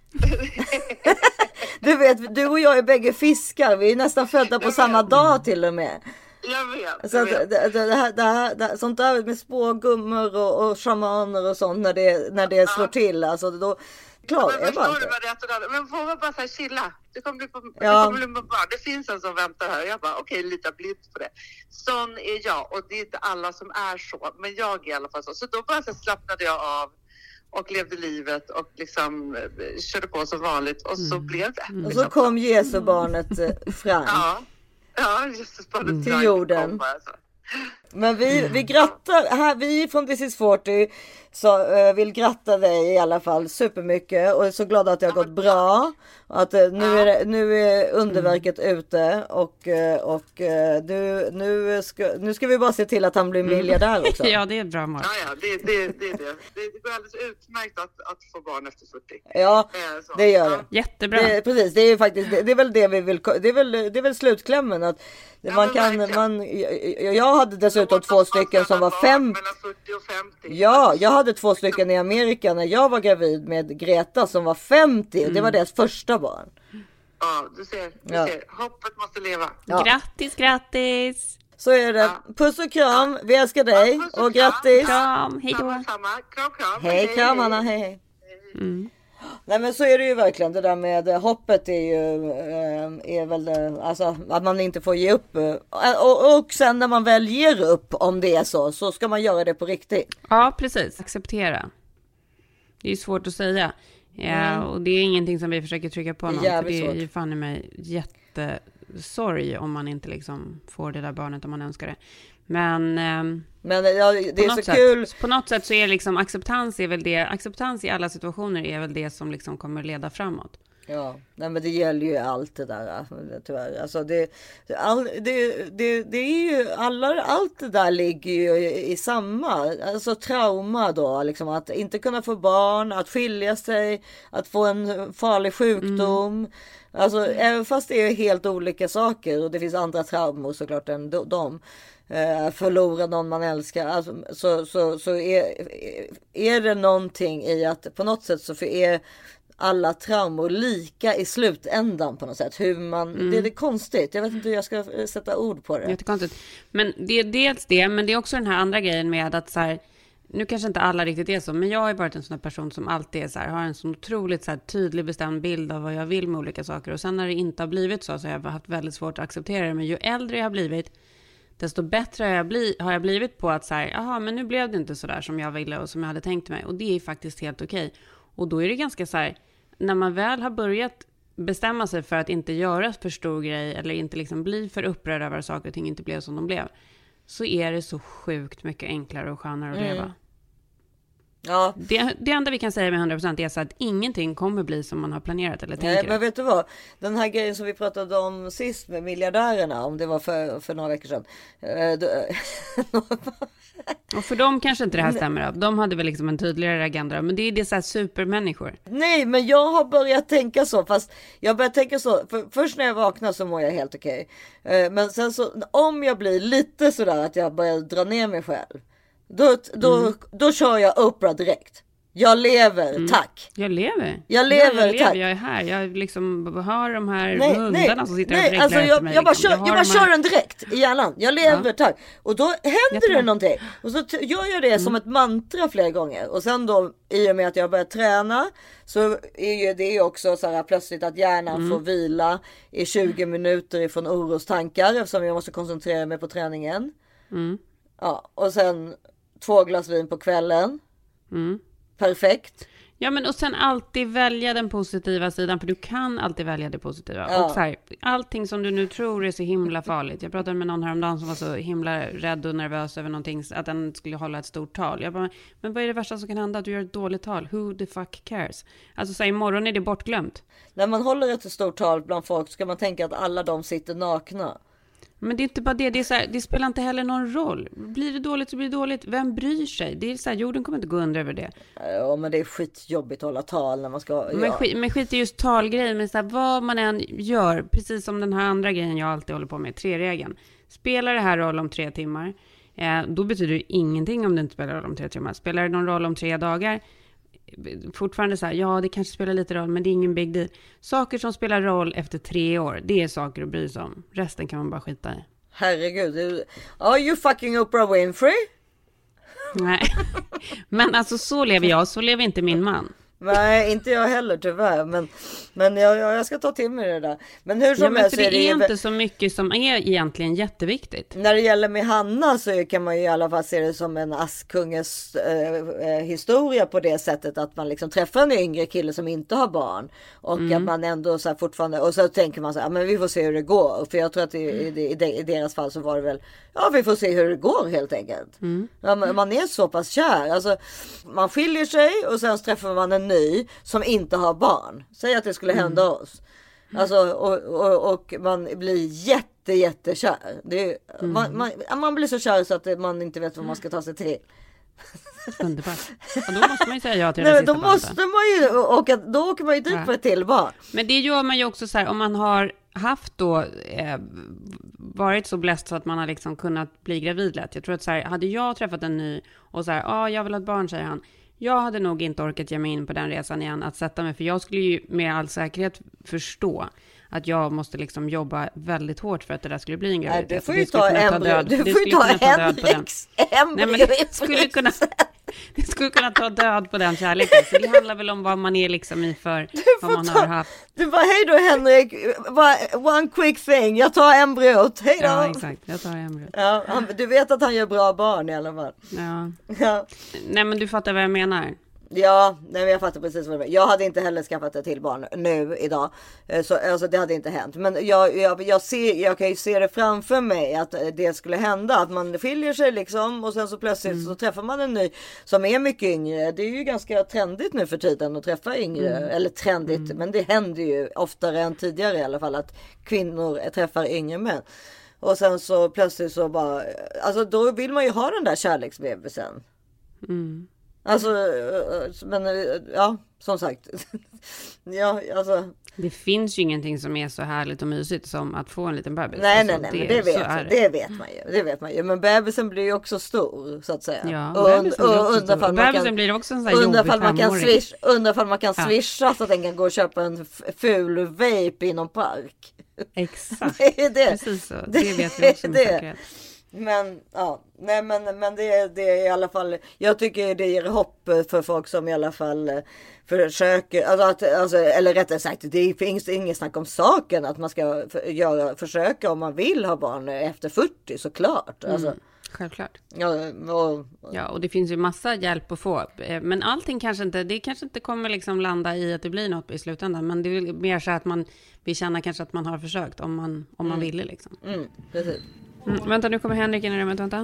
Du vet, du och jag är bägge fiskar. Vi är nästan födda på samma dag till och med. Jag vet. Så det sånt där med spågummor och shamaner och sånt när det slår till, alltså då klarar jag bara inte. Men får man bara så här chilla. Det kommer bli på barn. Det finns en som väntar här. Jag bara okej, lita blint på det. Sån är jag och det är inte alla som är så, men jag är i alla fall så. Så då bara så slappnade jag av och levde livet och liksom körde på som vanligt och så blev det. Och så kom Jesu barnet fram. Ja, just det. Till jorden. Men vi grattar här, vi från This is 40 så vill gratta dig i alla fall supermycket och är så glada att det har gått bra och att nu är underverket ute och nu ska vi bara se till att han blir miljardär också. Ja, det är bra mål. Ja, det går alldeles utmärkt att få barn efter 40. Ja, det gör det. Jättebra. Precis, det är faktiskt det är väl det vi vill, det är väl slutklämmen att jag hade dessutom 2 stycken som var 5 mellan 40 och 50. Ja, jag hade 2 stycken i Amerika när jag var gravid med Greta som var 50. Det var deras första barn. Ja, du ser. Hoppet måste leva. Ja. Grattis. Så är det. Puss och kram. Vi älskar dig och grattis. Kram. Hej då. Kram. Hej kram, Anna. Hej. Nej, men så är det ju verkligen. Det där med hoppet är väl alltså att man inte får ge upp. Och sen när man väl ger upp, om det är så ska man göra det på riktigt. Ja, precis. Acceptera. Det är ju svårt att säga. Ja, och det är ingenting som vi försöker trycka på någon. För det är ju fan i mig jättesorg om man inte liksom får det där barnet om man önskar det. Men det är så kul. På något sätt så är liksom acceptans i alla situationer är väl det som liksom kommer leda framåt. Ja, nej, men det gäller ju allt det där tyvärr. Alltså det är ju allt det där ligger ju i samma, alltså trauma då, liksom att inte kunna få barn, att skilja sig, att få en farlig sjukdom. Alltså även fast det är helt olika saker och det finns andra traumor såklart än de. Förlora någon man älskar, alltså, så är det någonting i att på något sätt så är alla traumor lika i slutändan på något sätt. Hur man, det är konstigt. Jag vet inte hur jag ska sätta ord på det. Jättekonstigt. Men det är dels det, men det är också den här andra grejen med att så här, nu kanske inte alla riktigt är så, men jag har ju varit en sån här person som alltid är så här, har en så otroligt så här tydlig bestämd bild av vad jag vill med olika saker. Och sen när det inte har blivit så har jag haft väldigt svårt att acceptera det. Men ju äldre jag har blivit, desto bättre har jag blivit på att så här, jaha, men nu blev det inte så där som jag ville och som jag hade tänkt mig. Och det är faktiskt helt okej. Och då är det ganska så här, när man väl har börjat bestämma sig för att inte göra för stor grej eller inte liksom bli för upprörd över saker och ting inte blev som de blev, så är det så sjukt mycket enklare och skönare att leva. Ja. Det enda vi kan säga med 100% är så att ingenting kommer bli som man har planerat eller tänker. Nej, men vet du vad? Den här grejen som vi pratade om sist med miljardärerna, om det var för några veckor sedan. Och för dem kanske inte det här stämmer. De hade väl liksom en tydligare agenda. Men det är så här supermänniskor. Nej, men jag har börjat tänka så. Fast jag börjat tänka så. Först när jag vaknar så mår jag helt okej. Men sen så, om jag blir lite sådär att jag börjar dra ner mig själv. Då kör jag Oprah direkt. Jag lever, tack. Jag lever, tack. Jag är här. Jag liksom hör de här hundarna som sitter och reglar alltså efter mig. Jag bara kör den direkt i hjärnan. Jag lever, tack. Och då händer det någonting. Och så gör jag det som ett mantra flera gånger. Och sen då, i och med att jag börjar träna, så är ju det också så här plötsligt att hjärnan får vila i 20 minuter ifrån orostankar, eftersom jag måste koncentrera mig på träningen. Ja, och sen 2 glas vin på kvällen. Perfekt. Ja, men och sen alltid välja den positiva sidan, för du kan alltid välja det positiva. Ja. Och så här, allting som du nu tror är så himla farligt. Jag pratade med någon häromdagen som var så himla rädd och nervös över någonting, att den skulle hålla ett stort tal. Jag bara, men vad är det värsta som kan hända? Att du gör ett dåligt tal. Who the fuck cares? Alltså så här, imorgon är det bortglömt. När man håller ett stort tal bland folk ska man tänka att alla de sitter nakna. Men det är inte bara det. Det är så här, det spelar inte heller någon roll. Blir det dåligt så blir det dåligt. Vem bryr sig? Det är så här, jorden kommer inte gå under över det. Ja, men det är skitjobbigt att hålla tal när man ska... Ja. Men skit är just talgrejen. Men så här, vad man än gör, precis som den här andra grejen jag alltid håller på med, 3-regeln. Spelar det här roll om 3 timmar, då betyder det ingenting om det inte spelar roll om 3 timmar. Spelar det någon roll om 3 dagar, fortfarande så här, ja det kanske spelar lite roll, men det är ingen big deal. Saker som spelar roll efter 3 år, det är saker att bry sig om. Resten kan man bara skita i. Herregud, are you fucking Oprah Winfrey? Nej, men alltså så lever jag, så lever inte min man. Nej, inte jag heller tyvärr. Men jag ska ta till mig det där. Men hur som helst, det är inte så mycket som är egentligen jätteviktigt. När det gäller med Hanna så kan man ju i alla fall se det som en Askunges historia på det sättet att man liksom träffar en yngre kille som inte har barn. Och att man ändå så här fortfarande, och så tänker man så här, men vi får se hur det går. För jag tror att i deras fall så var det väl, ja vi får se hur det går helt enkelt. Ja, man är så pass kär. Alltså, man skiljer sig och sen träffar man en ny som inte har barn. Säg att det skulle hända oss. Alltså, och man blir jättekär. Man blir så kär så att man inte vet vad man ska ta sig till. Underbart. Och då måste man ju säga ja till det sista då måste man ju, och då åker man ju dit på ett till barn. Men det gör man ju också så här, om man har haft då varit så bläst så att man har liksom kunnat bli gravid lätt. Jag tror att så här, hade jag träffat en ny och så här, jag vill ha ett barn, säger han. Jag hade nog inte orkat ge mig in på den resan igen att sätta mig, för jag skulle ju med all säkerhet förstå att jag måste liksom jobba väldigt hårt för att det där skulle bli en graviditet. Du får ju ta embryo. Du får ju ta Henriks embryo. Det skulle kunna ta död på den kärleken. Så det handlar väl om vad man är liksom i för, vad man har haft. Du bara, hej då Henrik, one quick thing, jag tar embryot, hej då. Ja exakt, jag tar embryot. Ja, du vet att han gör bra barn i alla fall. Ja. Nej men du fattar vad jag menar. Ja, nej, jag fattar precis vad du menar. Jag hade inte heller skaffat ett till barn nu idag. Så alltså, det hade inte hänt. Men jag kan ju se det framför mig att det skulle hända. Att man skiljer sig liksom. Och sen så plötsligt så träffar man en ny som är mycket yngre. Det är ju ganska trendigt nu för tiden att träffa yngre. Eller trendigt, men det händer ju oftare än tidigare i alla fall. Att kvinnor träffar yngre män. Och sen så plötsligt så bara... Alltså då vill man ju ha den där kärleksbebisen. Alltså, men ja, som sagt. Ja, alltså. Det finns ju ingenting som är så härligt och mysigt som att få en liten bebis. Nej, alltså, men det vet man ju. Men bebisen blir ju också stor, så att säga. Ja, bebisen blir också en sån här jobbig femåring. Undrar man kan swisha så att den kan gå och köpa en ful vape i någon park. Exakt, det. Precis så. Det vet vi också med säkerhet. Men ja, nej men det är i alla fall, jag tycker det ger hopp för folk som i alla fall försöker, alltså, eller rättare sagt, det finns ingen snack om saken att man ska försöka om man vill ha barn efter 40, såklart. Alltså. Självklart. Ja, och det finns ju massa hjälp att få. Men allting kanske inte kommer liksom landa i att det blir något i slutändan. Men det är mer så att vi känner kanske att man har försökt om man ville liksom. Precis. Vänta, nu kommer Henrik in i rummet, vänta.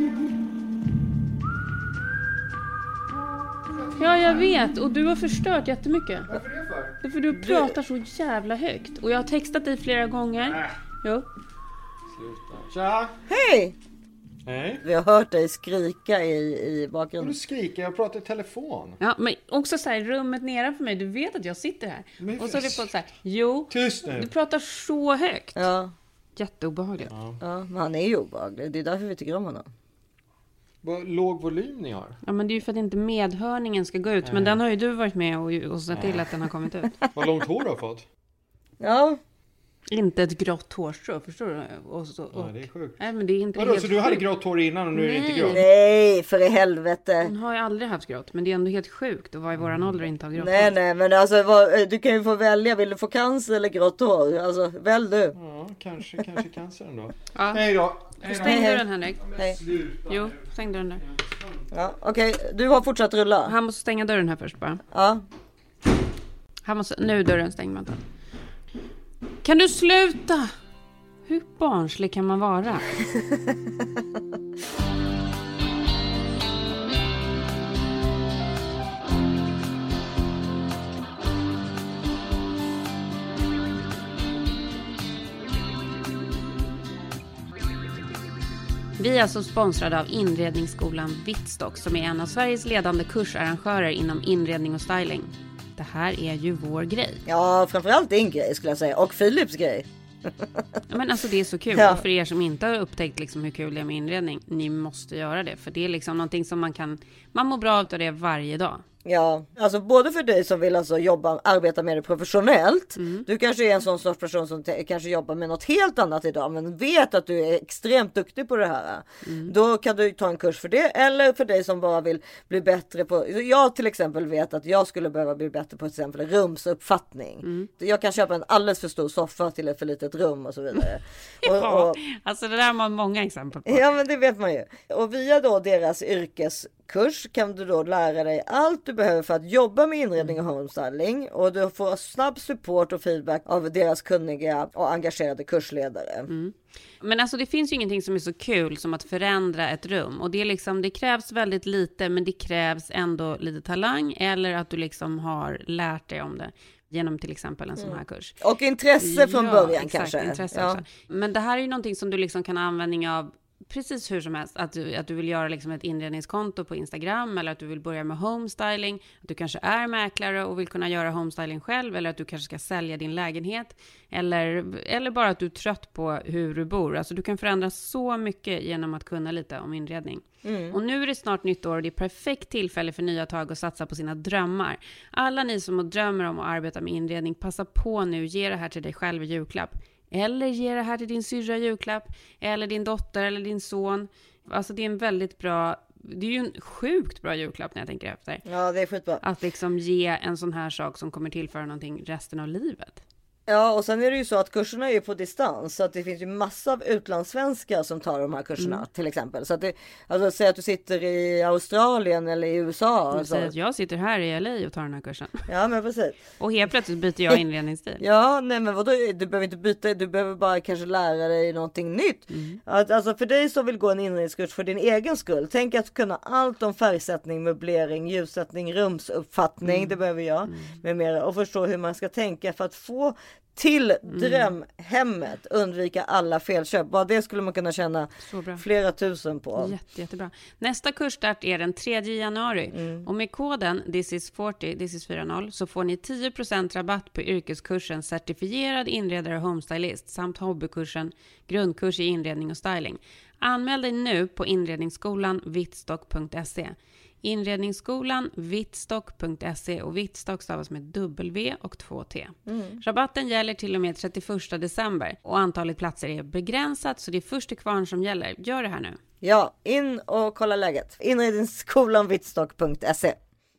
Ja, jag vet. Och du har förstört jättemycket. Varför det för? Det är för du pratar så jävla högt. Och jag har textat dig flera gånger. Jo. Sluta. Tja! Hej! Hej. Vi har hört dig skrika i bakgrunden. Du skriker, jag pratar i telefon. Ja, men också så här, rummet nedanför mig. Du vet att jag sitter här. Och så är det på så här, jo. Tyst nu. Du pratar så högt. Ja. Jätteobehagligt. Ja, men han är ju obehaglig. Det är därför vi tycker om honom. Vad låg volym ni har. Ja, men det är ju för att inte medhörningen ska gå ut. Men den har ju du varit med och sett till att den har kommit ut. Vad långt hår du har fått. Ja. Inte ett grått hårstrå, förstår du? Ja, det är sjukt. Nej, men det är inte. Vadå, så du hade grått hår innan och nu är det inte grått? Nej, för i helvete. Hon har ju aldrig haft grått, men det är ändå helt sjukt att vara i våran ålder och inte ha grått. Nej, men alltså du kan ju få välja. Vill du få cancer eller grått hår? Alltså, välj du. Ja, kanske cancer ändå. Ja. Hej då. Stäng dörren, Henrik. Hej. Jo, stäng dörren där. Ja, okej. Du har fortsatt rulla. Han måste stänga dörren här först bara. Ja. Nu är dörren stängd, vänta. Kan du sluta? Hur barnslig kan man vara? Vi är alltså sponsrade av inredningsskolan Wittstock som är en av Sveriges ledande kursarrangörer inom inredning och styling. Det här är ju vår grej. Ja, framförallt din grej skulle jag säga. Och Philips grej. Ja, men alltså det är så kul. Ja. Och för er som inte har upptäckt liksom hur kul det är med inredning, ni måste göra det. För det är liksom någonting som man mår bra av det varje dag. Ja, alltså både för dig som vill alltså arbeta med det professionellt. Du kanske är en sån sorts person som kanske jobbar med något helt annat idag, men vet att du är extremt duktig på det här. Då kan du ta en kurs för det, eller för dig som bara vill bli bättre på. Jag till exempel vet att jag skulle behöva bli bättre på till exempel rumsuppfattning. Jag kan köpa en alldeles för stor soffa till ett för litet rum och så vidare. Ja, alltså det där har man många exempel på. Ja, men det vet man ju. Och via då deras yrkeskurs kan du då lära dig allt du behöver för att jobba med inredning och homestyling, och du får snabb support och feedback av deras kunniga och engagerade kursledare. Men alltså det finns ju ingenting som är så kul som att förändra ett rum, och det är liksom, det krävs väldigt lite, men det krävs ändå lite talang eller att du liksom har lärt dig om det genom till exempel en sån här kurs. Och intresse från början exakt, kanske. Intresse också. Men det här är ju någonting som du liksom kan ha användning av precis hur som helst. Att du vill göra liksom ett inredningskonto på Instagram, eller att du vill börja med homestyling. Att du kanske är mäklare och vill kunna göra homestyling själv, eller att du kanske ska sälja din lägenhet. Eller bara att du är trött på hur du bor. Alltså du kan förändra så mycket genom att kunna lite om inredning. Och nu är det snart nytt år och det är perfekt tillfälle för nya tag att satsa på sina drömmar. Alla ni som drömmer om att arbeta med inredning, passa på nu, ge det här till dig själv i julklapp. Eller ge det här till din syrra julklapp, eller din dotter eller din son. Alltså det är en väldigt bra, det är ju en sjukt bra julklapp när jag tänker efter. Ja, det är skitbra. Att liksom ge en sån här sak som kommer tillföra någonting resten av livet. Ja, och sen är det ju så att kurserna är på distans, så att det finns ju massa av utlandssvenskar som tar de här kurserna till exempel. Så att det, alltså säg att du sitter i Australien eller i USA. Säg att jag sitter här i LA och tar den här kursen. Ja, men precis. Och helt plötsligt byter jag inredningsstil. Ja, nej men vadå, du behöver inte byta, du behöver bara kanske lära dig någonting nytt. Alltså för dig som vill gå en inredningskurs för din egen skull, tänk att kunna allt om färgsättning, möblering, ljussättning, rumsuppfattning, det behöver jag med mera, och förstå hur man ska tänka för att få till drömhemmet, undvika alla felköp. Bara det skulle man kunna tjäna flera tusen på. Jättebra. Nästa kursstart är den 3 januari. Och med koden thisis40 så får ni 10% rabatt på yrkeskursen certifierad inredare och homestylist samt hobbykursen grundkurs i inredning och styling. Anmäl dig nu på inredningsskolan wittstock.se. Inredningsskolan wittstock.se, och Wittstock stavas med W och 2T. Rabatten gäller till och med 31 december och antalet platser är begränsat, så det är först till kvarn som gäller. Gör det här nu. Ja, in och kolla läget. Inredningsskolan wittstock.se.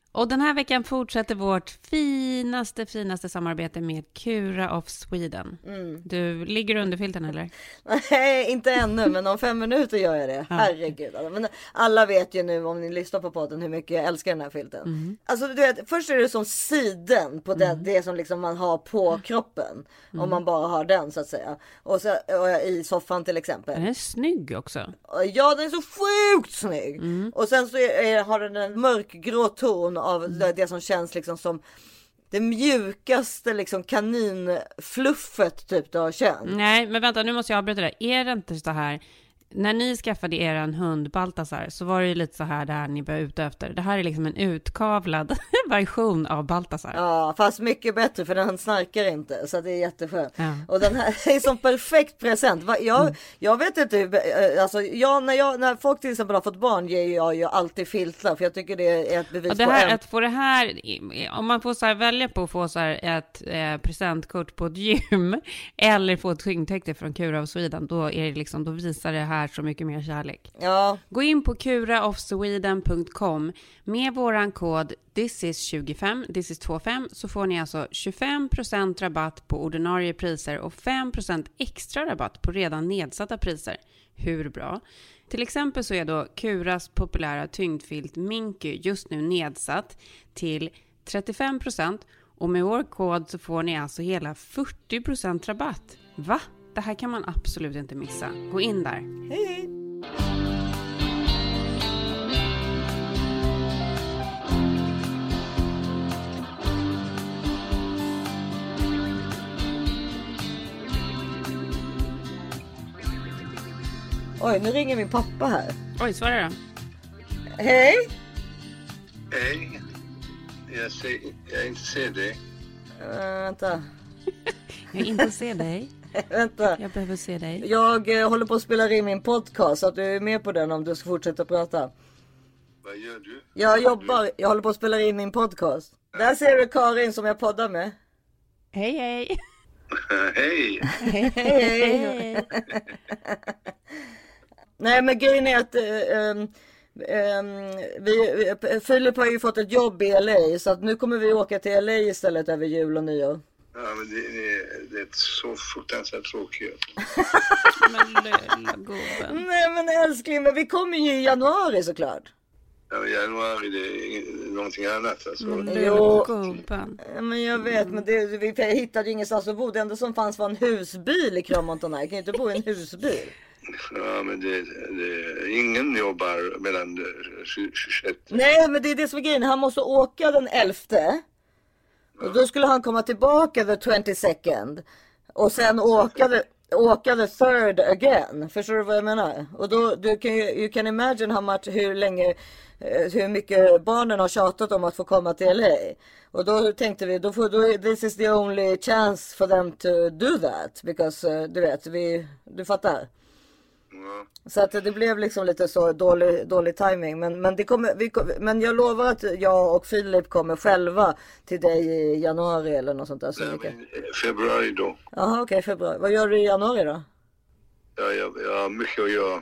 Och den här veckan fortsätter vårt finaste samarbete med Cura of Sweden. Du ligger under filten eller? Nej, inte ännu, men om 5 minuter gör jag det. Herregud. Men alla vet ju nu om ni lyssnar på podden hur mycket jag älskar den här filten. Alltså du vet, först är det som siden på det som liksom man har på kroppen. Om man bara har den så att säga. Och i soffan till exempel. Den är snygg också. Ja, den är så sjukt snygg. Och sen så har den en mörkgrå ton av det som känns liksom som det mjukaste liksom kaninfluffet typ du har känt. Nej, men vänta, nu måste jag avbryta det. Är det inte så här, när ni skaffade eran hund Baltasar så var det ju lite så här där ni var ute efter. Det här är liksom en utkavlad version av Baltasar. Ja, fast mycket bättre för den snarkar inte. Så det är jätteskönt. Ja. Och den här är som perfekt present. Jag vet inte, alltså när folk till exempel har fått barn ger jag ju alltid filtar. För jag tycker det är ett bevis det här, på att få det här, om man får så här välja på att få så här ett presentkort på ett gym eller få ett tyngdtäcke från Cura of Sweden, då är det liksom, då visar det här så mycket mer kärlek. Ja. Gå in på curaofsweden.com med våran kod thisis25, thisis25, så får ni alltså 25% rabatt på ordinarie priser och 5% extra rabatt på redan nedsatta priser. Hur bra? Till exempel så är då Curas populära tyngdfilt Minky just nu nedsatt till 35% och med vår kod så får ni alltså hela 40% rabatt. Va? Det här kan man absolut inte missa. Gå in där. Hej! Oj, nu ringer min pappa här. Oj, svara då. Hej! Hej. Jag inte ser dig. Vänta. Jag inte ser dig. Vänta. Jag behöver se dig. Jag håller på att spela in min podcast så att du är med på den om du ska fortsätta prata. Vad gör du? Jag håller på att spela in min podcast. Där ser du Karin som jag poddar med. Hej, hej. Hej. Hej. Nej, men grejen är att Filip har ju fått ett jobb i LA så att nu kommer vi åka till LA istället över jul och nyår. Ja, men det är så fruktansvärt tråkigt. Men lilla gubben. Nej, men älskling, men vi kommer ju i januari såklart. Ja, men januari det är någonting annat. Alltså. Jo, gubben. Men jag vet, men vi hittade ju ingenstans att bo. Det enda som fanns var en husbil i Cromonton här. Kan ju inte bo i en husbil. Ja, men ingen jobbar mellan 26. Nej, men det är det som är grejen. Han måste åka den 11:e. Och då skulle han komma tillbaka the 22nd. Och sen åka the 3rd again. Förstår du vad jag menar? Och då, you can imagine hur mycket barnen har tjatat om att få komma till LA. Och då tänkte vi, this is the only chance for them to do that. Because, du vet, du fattar. Så att det blev liksom lite så dålig timing. Men jag lovar att jag och Filip kommer själva till dig i januari eller något sånt där. Så februari då. Jaha, okej, februari. Vad gör du i januari då? Ja, jag har mycket att göra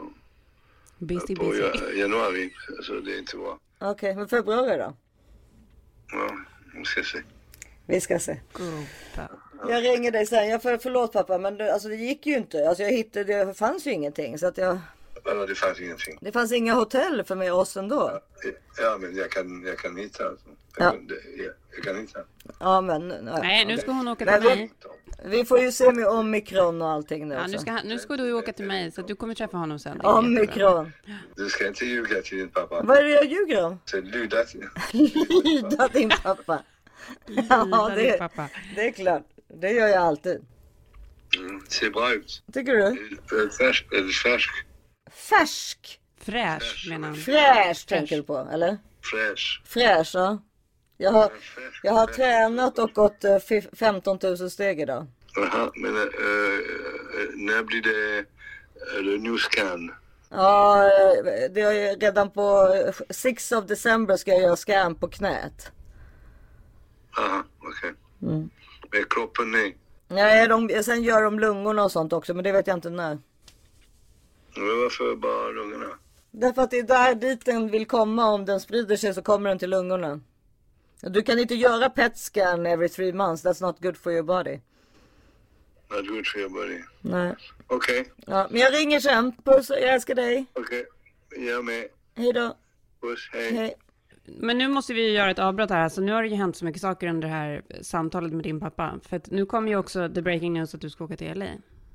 på januari. Så det är inte bra. Okej, men februari då? Ja, vi ska se. Vi ska se. Jag ringer dig sen. Förlåt pappa, men det gick ju inte. Alltså det fanns ju ingenting så att jag... Ja, det fanns ingenting. Det fanns inga hotell för oss ändå. Ja, men jag kan hitta alltså. Jag kan hitta. Ja, men... Nej, nu ska hon åka till mig. Vi får ju se med omikron och allting nu. Ja, nu ska du åka till mig så att du kommer träffa honom sen. Omikron. Du ska inte ljuga till din pappa. Vad är det jag ljuger om? Så lyda din pappa. Ja, det är klart. Det gör jag alltid. Ser bra ut. Tycker du? Färsk. Färsk? Fräsch menar han. Fräsch tänker du på, eller? Fräsch, ja. Jag har tränat och gått 15 000 steg idag. Jaha, men när blir det new scan? Ja, det är redan på 6th of December ska jag göra scan på knät. Aha, okej. Med kroppen nej? Nej, sen gör de lungorna och sånt också, men det vet jag inte när. Men varför bara lungorna? Därför att det är där dit den vill komma. Om den sprider sig så kommer den till lungorna. Du kan inte göra PET scan every 3 months. That's not good for your body. Not good for your body. Nej. Okej. Okay. Ja, men jag ringer sen. Puss, jag älskar dig. Okej, jag med. Hej då. Puss, hej. Hej. Men nu måste vi göra ett avbrott här. Så nu har det ju hänt så mycket saker under det här samtalet med din pappa. För att nu kommer ju också the breaking news att du ska åka till LA.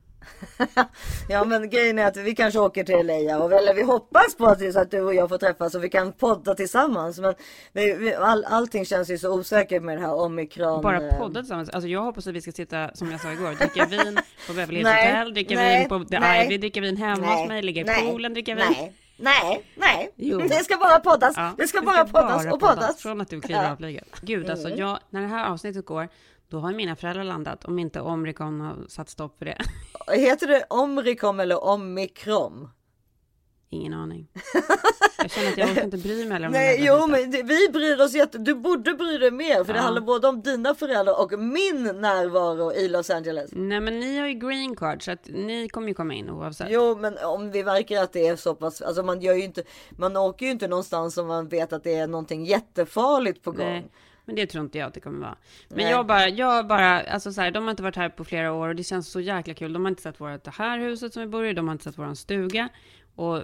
Ja, men grejen är att vi kanske åker till LA. Eller vi hoppas på att du och jag får träffas och vi kan podda tillsammans. Men allting känns ju så osäkert med det här omikron. Bara podda tillsammans. Alltså jag hoppas att vi ska sitta, som jag sa igår, dricka vin på Beverly Hills Hotel, dricka vin på The Ivy, dricka vin hemma hos mig, ligga i poolen, dricka vin. Nej. Jo. Det ska bara poddas. Ja, det ska bara poddas och poddas. Från att du kliver av flyget. Gud, alltså när det här avsnittet går, då har mina föräldrar landat, om inte Omikron har satt stopp för det. Heter det Omikron eller Omikron? Ingen aning. Jag känner att jag orkar inte bry mig. Men vi bryr oss du borde bry dig mer. För det handlar både om dina föräldrar och min närvaro i Los Angeles. Nej, men ni har ju green card, så att ni kommer ju komma in oavsett. Jo, men om vi verkar att det är så pass, alltså man åker ju inte någonstans om man vet att det är någonting jättefarligt på gång. Nej. Men det tror inte jag att det kommer vara. Men jag bara, alltså så här, de har inte varit här på flera år och det känns så jäkla kul. De har inte sett det här huset som vi bor i, de har inte sett våran stuga. Och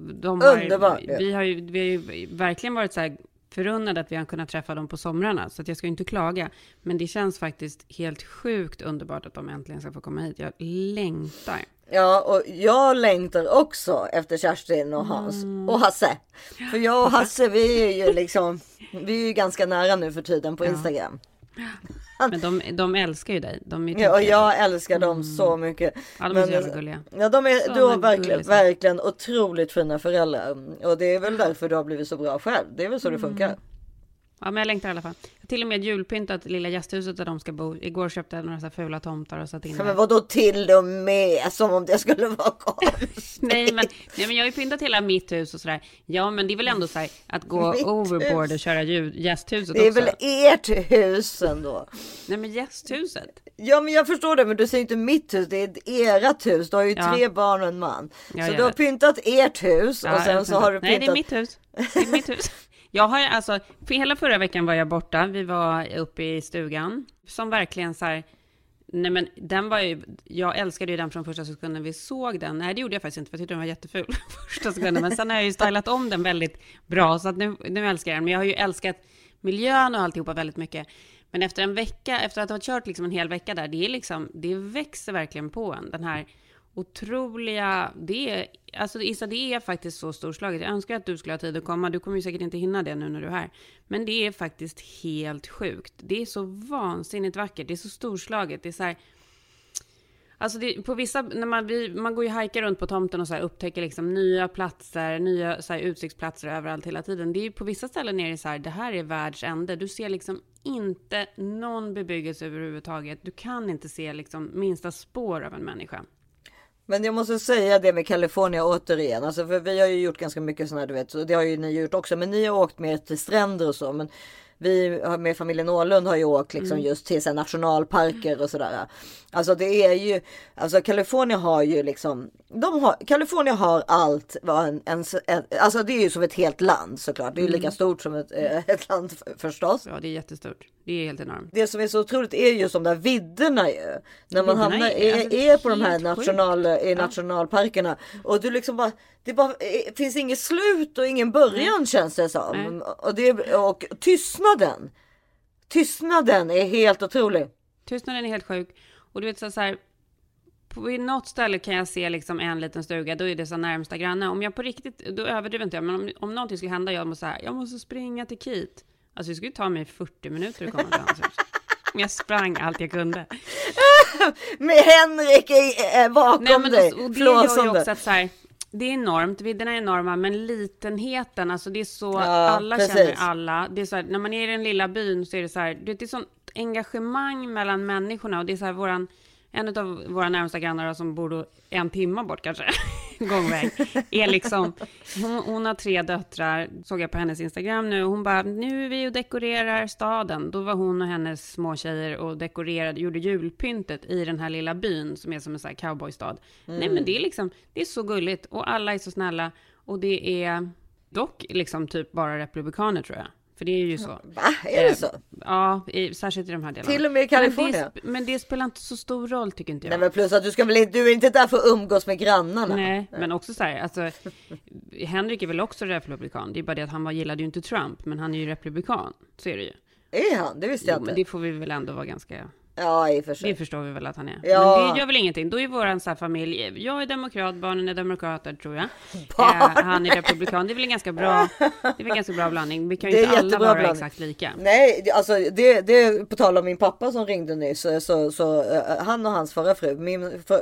vi har ju verkligen varit så här förunnade att vi har kunnat träffa dem på somrarna. Så att jag ska inte klaga. Men det känns faktiskt helt sjukt underbart att de äntligen ska få komma hit. Jag längtar. Ja, och jag längtar också efter Kerstin och Hans och Hasse. För jag och Hasse, vi är ju ganska nära nu för tiden på Instagram. Men de älskar ju dig. Och jag älskar dem så mycket. Ja, de är så jävla gulliga. Ja, du har verkligen otroligt fina föräldrar. Och det är väl därför du har blivit så bra själv. Det är väl så det funkar. Ja, men jag längtar i alla fall. Jag har till och med julpyntat lilla gästhuset där de ska bo. Igår köpte jag några så här fula tomtar och satt in. Men vadå till och med? Som om det skulle vara konstigt. nej, men jag har ju pyntat hela mitt hus och sådär. Ja, men det är väl ändå så här att gå overboard och köra gästhuset också. Det är väl ert hus ändå. Nej, men gästhuset. Ja, men jag förstår det, men du säger inte mitt hus, det är ert hus. Du har ju 3 barn och en man. Ja, så du har pyntat ert hus och sen så har du pyntat... Nej, det är mitt hus. Det är mitt hus. Jag har alltså, för hela förra veckan var jag borta. Vi var uppe i stugan. Som verkligen så här, nej men den var ju, jag älskade ju den från första sekunden vi såg den. Nej, det gjorde jag faktiskt inte, för jag tyckte den var jätteful första sekunden. Men sen har jag ju stylat om den väldigt bra, så att nu älskar jag den. Men jag har ju älskat miljön och alltihopa väldigt mycket. Men efter en vecka, efter att ha kört liksom en hel vecka där, det växer verkligen på en. Den här otroliga, det är faktiskt så storslaget. Jag önskar att du skulle ha tid att komma. Du kommer ju säkert inte hinna det nu när du är här. Men det är faktiskt helt sjukt. Det är så vansinnigt vackert. Det är så storslaget. Det är så här, alltså på vissa, när man går ju hajka runt på tomten och så här upptäcker liksom nya platser, nya så här utsiktsplatser överallt hela tiden. Det är på vissa ställen är det så här, det här är världsände. Du ser liksom inte någon bebyggelse överhuvudtaget. Du kan inte se liksom minsta spår av en människa. Men jag måste säga det med Kalifornien återigen. Alltså, för vi har ju gjort ganska mycket sådana här, du vet. Så det har ju ni gjort också. Men ni har åkt mer till stränder och så. Men vi med familjen Åhlund har ju åkt liksom just till så här nationalparker och sådär. Alltså det är ju, alltså Kalifornien har ju liksom, Kalifornien har allt vad alltså det är ju som ett helt land såklart. Det är ju lika stort som ett land förstås. Ja, det är jättestort. Det är helt enormt. Det som är så otroligt är ju som de där vidderna ju. När man hamnar är på de här nationalparkerna. Och du liksom bara, det finns inget slut och ingen början känns det som. Och tystnaden är helt otrolig. Tystnaden är helt sjuk. Och du vet så här, på något ställe kan jag se liksom en liten stuga, då är det så närmsta granne. Om jag på riktigt, då överdriver inte jag, men om någonting skulle hända, jag måste springa till Kit. Alltså det skulle ta mig 40 minuter att komma till hans hus. Jag sprang allt jag kunde. Med Henrik bakom dig. Och det gör ju också att så här, det är enormt, vidderna är enorma, men litenheten, alltså det är så, alla känner alla. Det är så här, när man är i den lilla byn så är det så här, det är sånt engagemang mellan människorna, och det är så här en av våra närmsta grannar som bor då 1 timme bort kanske, gångväg, är liksom, hon har 3 döttrar, såg jag på hennes Instagram nu, hon bara, nu är vi och dekorerar staden. Då var hon och hennes småtjejer och gjorde julpyntet i den här lilla byn som är som en sån här cowboystad. Nej, men det är liksom, det är så gulligt och alla är så snälla. Och det är dock liksom typ bara republikaner tror jag. För det är ju så. Va? Är det så? Ja, särskilt i de här delarna. Till och med i Kalifornien. Men det spelar inte så stor roll tycker inte jag. Nej, men plus att du är inte där för att umgås med grannarna. Nej, men också så här, alltså Henrik är väl också republikan. Det är bara det att gillade ju inte Trump, men han är ju republikan. Så är det ju. Är han? Det visste jag inte. Men det får vi väl ändå vara ganska... Ja, i och för sig. Det förstår vi väl att han är. Ja. Men det gör väl ingenting. Då är våran så här familj, jag är demokrat, barnen är demokrater tror jag. Han är republikan. Det är väl en ganska bra, blandning. Vi kan ju inte alla vara blandning. Exakt lika. Nej, alltså det på tal om min pappa som ringde nyss, så han och hans förra fru,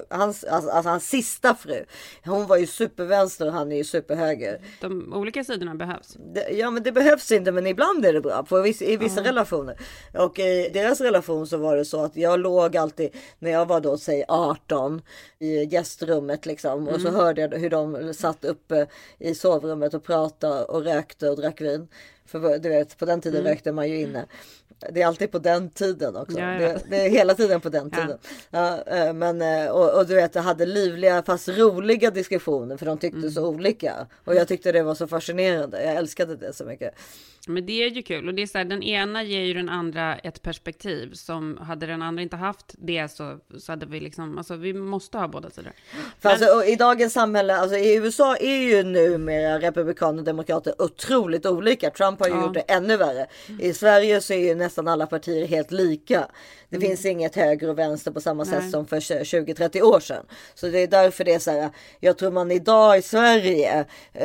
hans sista fru, hon var ju supervänster och han är ju superhöger. De olika sidorna behövs. Ja, men det behövs inte, men ibland är det bra i vissa relationer. Och i deras relation så var det så att jag låg alltid, när jag var då säg 18 i gästrummet liksom, och så hörde jag hur de satt uppe i sovrummet och pratade och rökte och drack vin. För du vet, på den tiden rökte man ju inne. Det är alltid på den tiden också. Ja. Det är hela tiden på den tiden. Ja, men, och du vet, jag hade livliga fast roliga diskussioner för de tyckte så olika. Och jag tyckte det var så fascinerande. Jag älskade det så mycket. Men det är ju kul. Och det är så här, den ena ger ju den andra ett perspektiv. Som hade den andra inte haft det så hade vi liksom, alltså vi måste ha båda sidor. För alltså, i dagens samhälle, alltså i USA är ju numera republikaner och demokrater otroligt olika. Trump har ju gjort det ännu värre. I Sverige så är ju nästan alla partier helt lika. Det finns inget höger och vänster på samma sätt som för 20-30 år sedan. Så det är därför det är så här, jag tror man idag i Sverige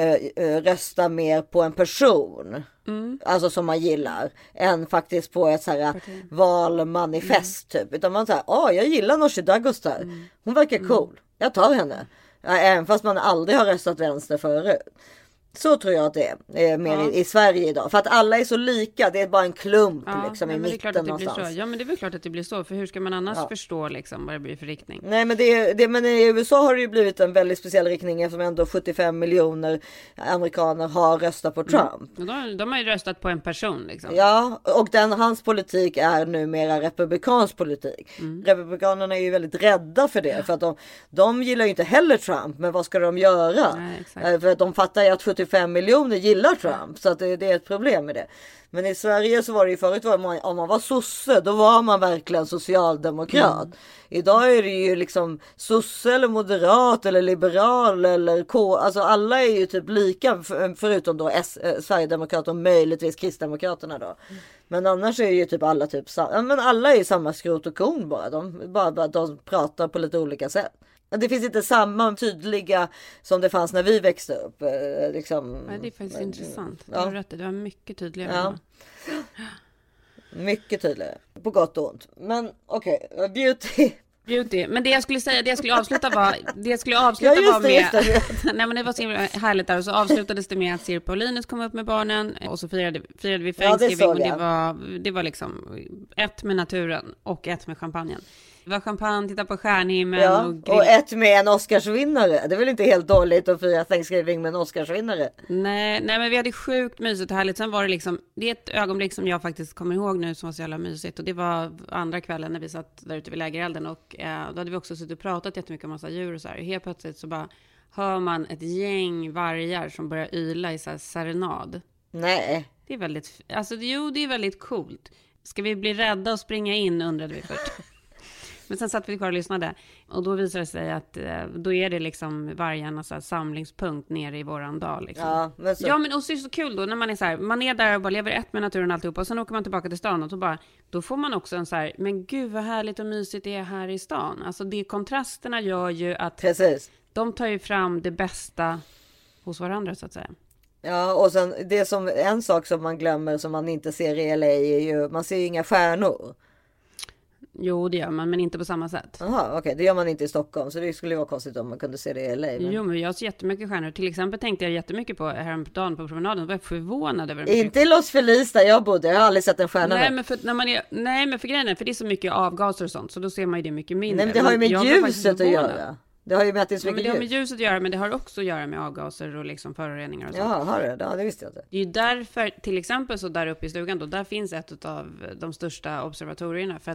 röstar mer på en person. Alltså som man gillar, än faktiskt på ett så här valmanifest typ. Utan man säger, jag gillar Nooshi Dadgostar. Hon verkar cool. Jag tar henne. Även fast man aldrig har röstat vänster förut. Så tror jag att det är mer i Sverige idag. För att alla är så lika. Det är bara en klump liksom, i mitten någonstans. Ja, men det är väl klart att det blir så. För hur ska man annars förstå liksom, vad det blir för riktning? Nej, men, men i USA har det ju blivit en väldigt speciell riktning. Eftersom ändå 75 miljoner amerikaner har röstat på Trump. De har ju röstat på en person. Liksom. Ja, och hans politik är numera republikansk politik. Republikanerna är ju väldigt rädda för det. För att de gillar ju inte heller Trump. Men vad ska de göra? Nej, för att de fattar ju att 75 miljoner gillar Trump, så att det är ett problem med det. Men i Sverige så var det ju förut, om man var sosse, då var man verkligen socialdemokrat. Idag är det ju liksom sosse eller moderat eller liberal eller alltså alla är ju typ lika, förutom då Sverigedemokrater och möjligtvis Kristdemokraterna då. Men annars är ju typ alla men alla är ju samma skrot och korn bara. De pratar på lite olika sätt. Det finns inte samma tydliga som det fanns när vi växte upp. Liksom. Nej, det är faktiskt intressant. Du har rätt, det var mycket tydligare. Ja. Mycket tydligare. På gott och ont. Men okej, beauty. Men det jag skulle avsluta var med nej, men det var så härligt där, och så avslutades det med att Sir Paulinus kom upp med barnen och så firade vi Thanksgiving, och det var liksom ett med naturen och ett med champagnen. Det var champagne, titta på stjärnhimmel och ett med en Oscarsvinnare. Det är väl inte helt dåligt att fira Thanksgiving med en Oscarsvinnare? Nej, men vi hade sjukt mysigt och härligt. Sen var det liksom, det är ett ögonblick som jag faktiskt kommer ihåg nu som var så jävla mysigt. Och det var andra kvällen när vi satt där ute vid lägerelden, och då hade vi också suttit och pratat jättemycket om massa djur och så här. Och helt plötsligt så bara hör man ett gäng vargar som börjar yla i så här serenad. Nej. Det är väldigt, alltså det är väldigt coolt. Ska vi bli rädda och springa in, undrade vi först. Men sen satt vi kvar och lyssnade. Och då visade det sig att då är det liksom vargarnas samlingspunkt nere i våran dal. Liksom. Ja, men och så är det så kul då när man är så här, man är där och bara lever ett med naturen och alltihopa. Och sen åker man tillbaka till stan och då får man också en så här, men gud vad härligt och mysigt det är här i stan. Alltså kontrasterna gör ju att de tar ju fram det bästa hos varandra så att säga. Ja, och sen det som en sak som man glömmer som man inte ser i LA är ju, man ser ju inga stjärnor. Jo, det gör man, men inte på samma sätt. Jaha, okej. Det gör man inte i Stockholm, så det skulle ju vara konstigt om man kunde se det i LA. Men... Jo, men jag ser jättemycket stjärnor. Till exempel tänkte jag jättemycket på häromdagen på promenaden. Då var jag förvånad över inte i Los Feliz där jag bodde. Jag har aldrig sett en stjärna. Nej, men för grejen är, för det är så mycket avgaser och sånt, så då ser man ju det mycket mindre. Nej, men det har ju med ljuset att göra. Det har ju med att det är så mycket ljus. Det har med ljuset att göra, men det har också att göra med avgaser och liksom föroreningar och sånt. Ja, har det? Ja, det visste jag inte. Det är ju därför, till exempel så där uppe i stugan då, där finns ett av de största observatorierna, för att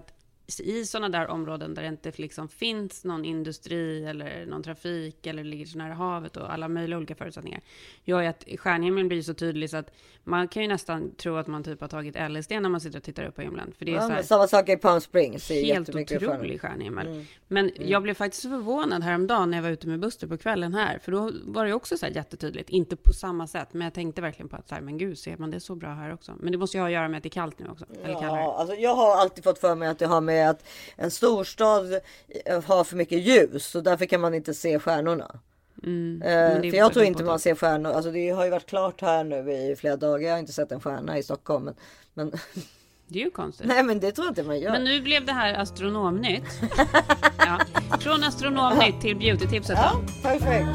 i sådana där områden där det inte liksom finns någon industri eller någon trafik eller ligger så nära havet och alla möjliga olika förutsättningar, gör ju att stjärnhimlen blir så tydlig så att man kan ju nästan tro att man typ har tagit LSD när man sitter och tittar upp på himlen. För det är så här, samma sak i Palm Springs. Helt otrolig stjärnhimmel. Men jag blev faktiskt förvånad häromdagen när jag var ute med Buster på kvällen här. För då var det också så här jättetydligt. Inte på samma sätt, men jag tänkte verkligen på att så här, men gud, ser man det är så bra här också. Men det måste ju ha att göra med att det är kallt nu också. Ja, alltså jag har alltid fått för mig att det har med att en storstad har för mycket ljus och därför kan man inte se stjärnorna. För jag tror inte man ser stjärnor. Alltså det har ju varit klart här nu i flera dagar. Jag har inte sett en stjärna i Stockholm. Men... Det är ju konstigt. Nej, men det tror jag inte man gör. Men nu blev det här astronomnytt. Ja. Från astronomnytt till beauty-tipset. Ja, perfekt.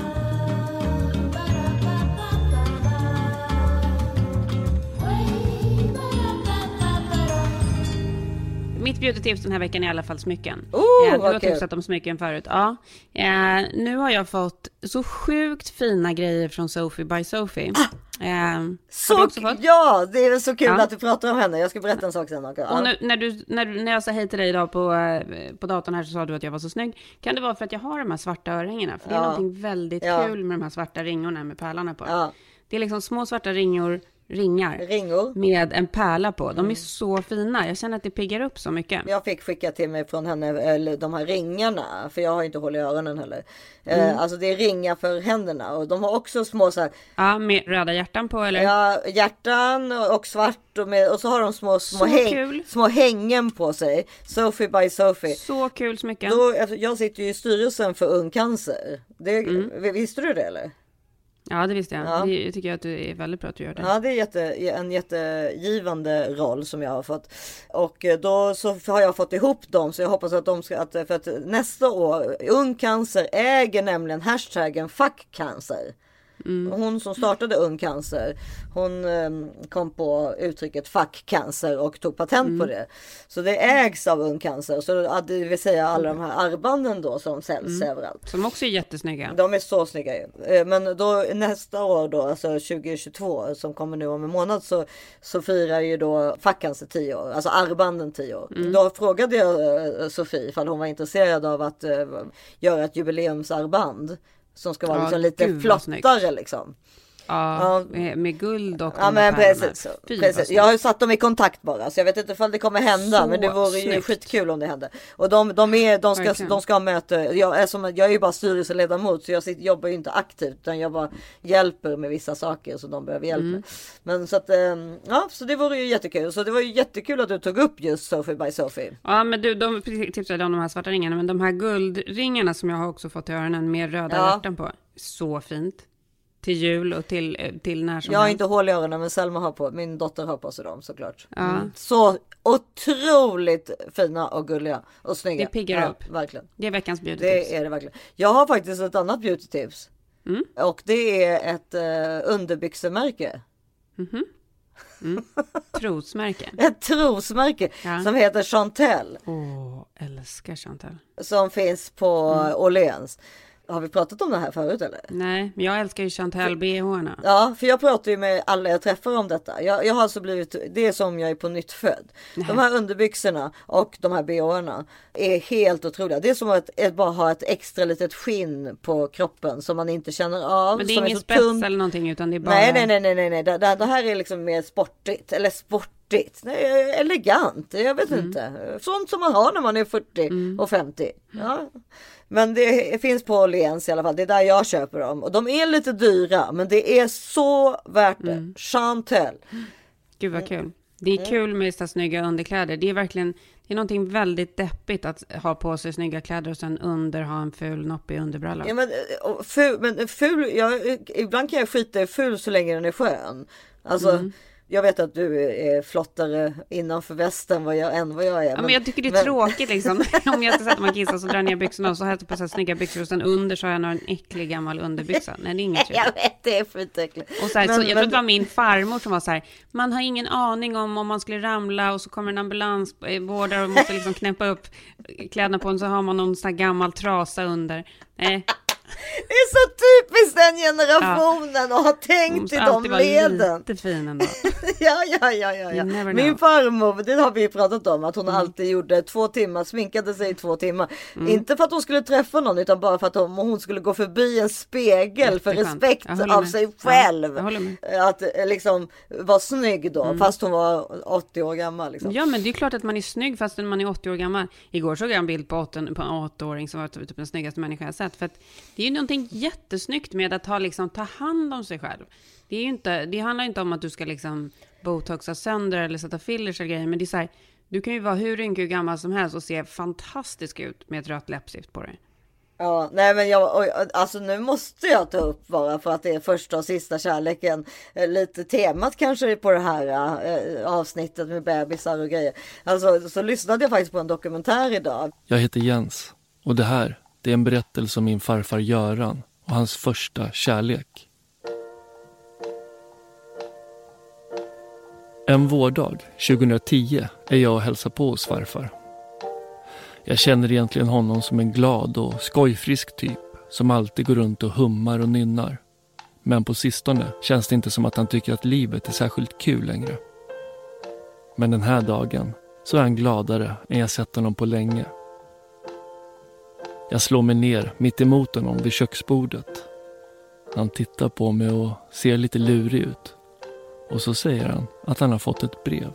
Mitt beauty-tips den här veckan är i alla fall smycken. Du har tipsat om smycken förut. Ja. Nu har jag fått så sjukt fina grejer från Sophie by Sophie. Ja, det är så kul att du pratar om henne. Jag ska berätta en sak sen. Och nu, när jag sa hej till dig idag på datorn här så sa du att jag var så snygg. Kan det vara för att jag har de här svarta örhängena? För det är någonting väldigt kul med de här svarta ringorna med pärlarna på. Det är liksom små svarta ringar med en pärla på. De är så fina. Jag känner att det piggar upp så mycket. Jag fick skicka till mig från henne de här ringarna. För jag har inte hållit i öronen heller. Alltså det är ringar för händerna. Och de har också små så här... Ja, med röda hjärtan på eller? Ja, hjärtan och svart. Och så har de små hängen på sig. Sophie by Sophie. Så kul smycken. Alltså, jag sitter ju i styrelsen för Ung Cancer. Visste du det eller? Ja, det visste jag. Ja. Det tycker jag att det är väldigt bra att du gör det. Ja, det är en jättegivande roll som jag har fått. Och då så har jag fått ihop dem. Så jag hoppas att de ska... För att nästa år, Ung Cancer äger nämligen hashtaggen Fuck Cancer. Hon som startade Ung Cancer, hon kom på uttrycket Fuck Cancer och tog patent på det. Så det ägs av Ung Cancer. Så det vill säga alla de här armbanden då som säljs överallt. Som också är jättesnygga. De är så snygga ju. Men då nästa år då, alltså 2022 som kommer nu om en månad så firar ju då Fuck Cancer 10 år. Alltså armbanden 10 år. Då frågade jag Sofie ifall hon var intresserad av att göra ett jubileumsarmband. Som ska vara liksom lite flottare liksom. Ja, med guld och men precis. Jag har ju satt dem i kontakt bara. Så jag vet inte ifall det kommer hända. Så men det vore ju skitkul om det hände. Och de ska ha möte. Jag är ju bara styrelseledamot. Så jag jobbar ju inte aktivt. Utan jag bara hjälper med vissa saker. Så de behöver hjälp med. Men så att, så det vore ju jättekul. Så det var ju jättekul att du tog upp just Sophie by Sophie. Ja, men de tipsade om de här svarta ringarna. Men de här guldringarna som jag har också fått i öronen med röda hjärtan på. Så fint. Till jul och till när som jag har helst. inte hål i öronen men Selma har på, min dotter har på sig dem såklart. Så otroligt fina och gulliga och snygga. Det piggar upp. Verkligen. Det är veckans beauty-tips. Det är det verkligen. Jag har faktiskt ett annat beauty-tips. Och det är ett underbyxemärke. Trosmärke. Ett trosmärke som heter Chantel. Älskar Chantel. Som finns på Åhléns. Har vi pratat om det här förut eller? Nej, men jag älskar ju Chantel BH-arna. Ja, för jag pratar ju med alla jag träffar om detta. Jag har alltså blivit, det är som jag är på nytt född. De här underbyxorna och de här BH-arna är helt otroliga. Det är som att bara ha ett extra litet skinn på kroppen som man inte känner av. Men det är ingen spets eller någonting utan det är bara... Nej. Det här är liksom mer sportigt. Eller sportigt. Elegant. Jag vet inte. Sånt som man har när man är 40 och 50. Ja. Men det finns på Åhléns i alla fall. Det är där jag köper dem. Och de är lite dyra. Men det är så värt det. Chantel. Gud vad kul. Det är kul med så snygga underkläder. Det är verkligen... Det är någonting väldigt deppigt att ha på sig snygga kläder och sen ha en ful noppig underbralla. Ja, men ful... ibland kan jag skita i ful så länge den är skön. Alltså... Jag vet att du är flottare innanför västen än vad jag är. Men jag tycker det är tråkigt liksom. Om jag inte sätter mig kissa så drar ner byxorna och så har jag på så här snygga byxor och sen under så har jag en äcklig gammal underbyxa. Nej, det är inget trevligt. Jag vet, det är skitäckligt. Och så här, jag tror det var min farmor som var så här, man har ingen aning om man skulle ramla och så kommer en ambulansvårdare och måste liksom knäppa upp kläderna på en så har man någon sån här gammal trasa under. Nej. Det är så typiskt den generationen att ha tänkt i de leden. Lite fin ändå. Ja. Min farmor, det har vi pratat om, att hon alltid gjorde 2 timmar, sminkade sig i 2 timmar. Inte för att hon skulle träffa någon, utan bara för att hon skulle gå förbi en spegel för respekt av sig själv. Att liksom vara snygg då, fast hon var 80 år gammal. Liksom. Ja, men det är klart att man är snygg fast man är 80 år gammal. Igår såg jag en bild på en 8-åring som var typ den snyggaste människan jag sett. För att det är ju någonting jättesnyggt med att ta hand om sig själv. Det handlar inte om att du ska liksom botoxa sönder eller sätta fillers eller grejer, men det är så här, du kan ju vara hur rynkig och gammal som helst och se fantastisk ut med ett rött läppstift på dig. Ja, nej men alltså nu måste jag ta upp bara för att det är första och sista kärleken, lite temat kanske på det här avsnittet med bebisar och grejer. Alltså så lyssnade jag faktiskt på en dokumentär idag. Jag heter Jens och det är en berättelse om min farfar Göran och hans första kärlek. En vårdag 2010 är jag och hälsar på hos farfar. Jag känner egentligen honom som en glad och skojfrisk typ som alltid går runt och hummar och nynnar. Men på sistone känns det inte som att han tycker att livet är särskilt kul längre. Men den här dagen så är han gladare än jag sett honom på länge. Jag slår mig ner mitt emot honom vid köksbordet. Han tittar på mig och ser lite lurig ut. Och så säger han att han har fått ett brev.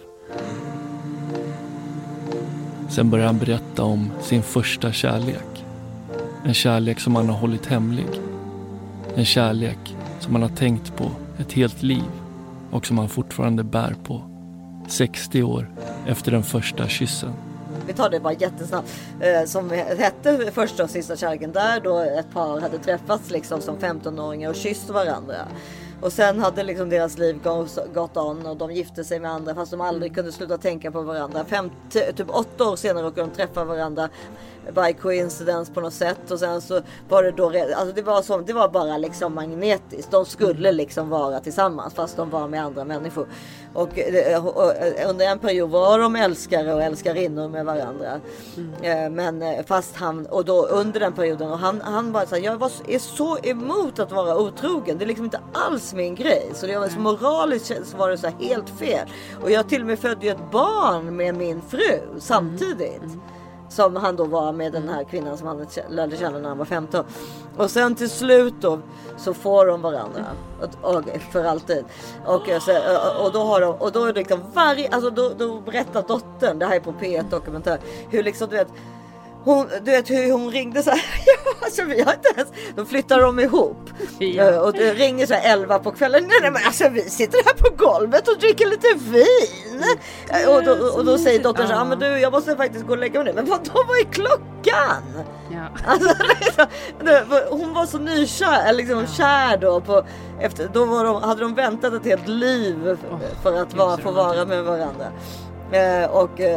Sen börjar han berätta om sin första kärlek. En kärlek som han har hållit hemlig. En kärlek som han har tänkt på ett helt liv och som han fortfarande bär på. 60 år efter den första kyssen. Vi tar det bara jättesnabbt. Som hette första och sista kärleken, där då ett par hade träffats liksom som 15-åringar och kysst varandra. Och sen hade liksom deras liv gått on och de gifte sig med andra fast de aldrig kunde sluta tänka på varandra. Typ 8 år senare råkade de träffa varandra by coincidence på något sätt. Och sen så var det då, alltså det var bara liksom magnetiskt. De skulle liksom vara tillsammans fast de var med andra människor. Och under en period var de älskare och älskarinnor med varandra. Men fast han, och då under den perioden, och han bara så här, är så emot att vara otrogen. Det är liksom inte alls min grej. Så det var så moraliskt så var det så här helt fel. Och jag till och med födde ett barn med min fru samtidigt. Som han då var med den här kvinnan som han lärde känna när han var 15. Och sen till slut då så får de varandra för alltid. Och då har de, och då är det liksom då berättar dottern, det här är på P1 dokumentär, hur liksom du vet hur hon ringde så här. Alltså vi har inte ens, då flyttar de ihop. Och det ringer så här 11 på kvällen. Nej men alltså vi sitter här på golvet och dricker lite vin. Och då säger dottern så här, men du, jag måste faktiskt gå och lägga mig ner. Men vad är klockan? Ja. Alltså, hon var så nykär, liksom kär då då hade de väntat ett helt liv för att få vara med varandra. Det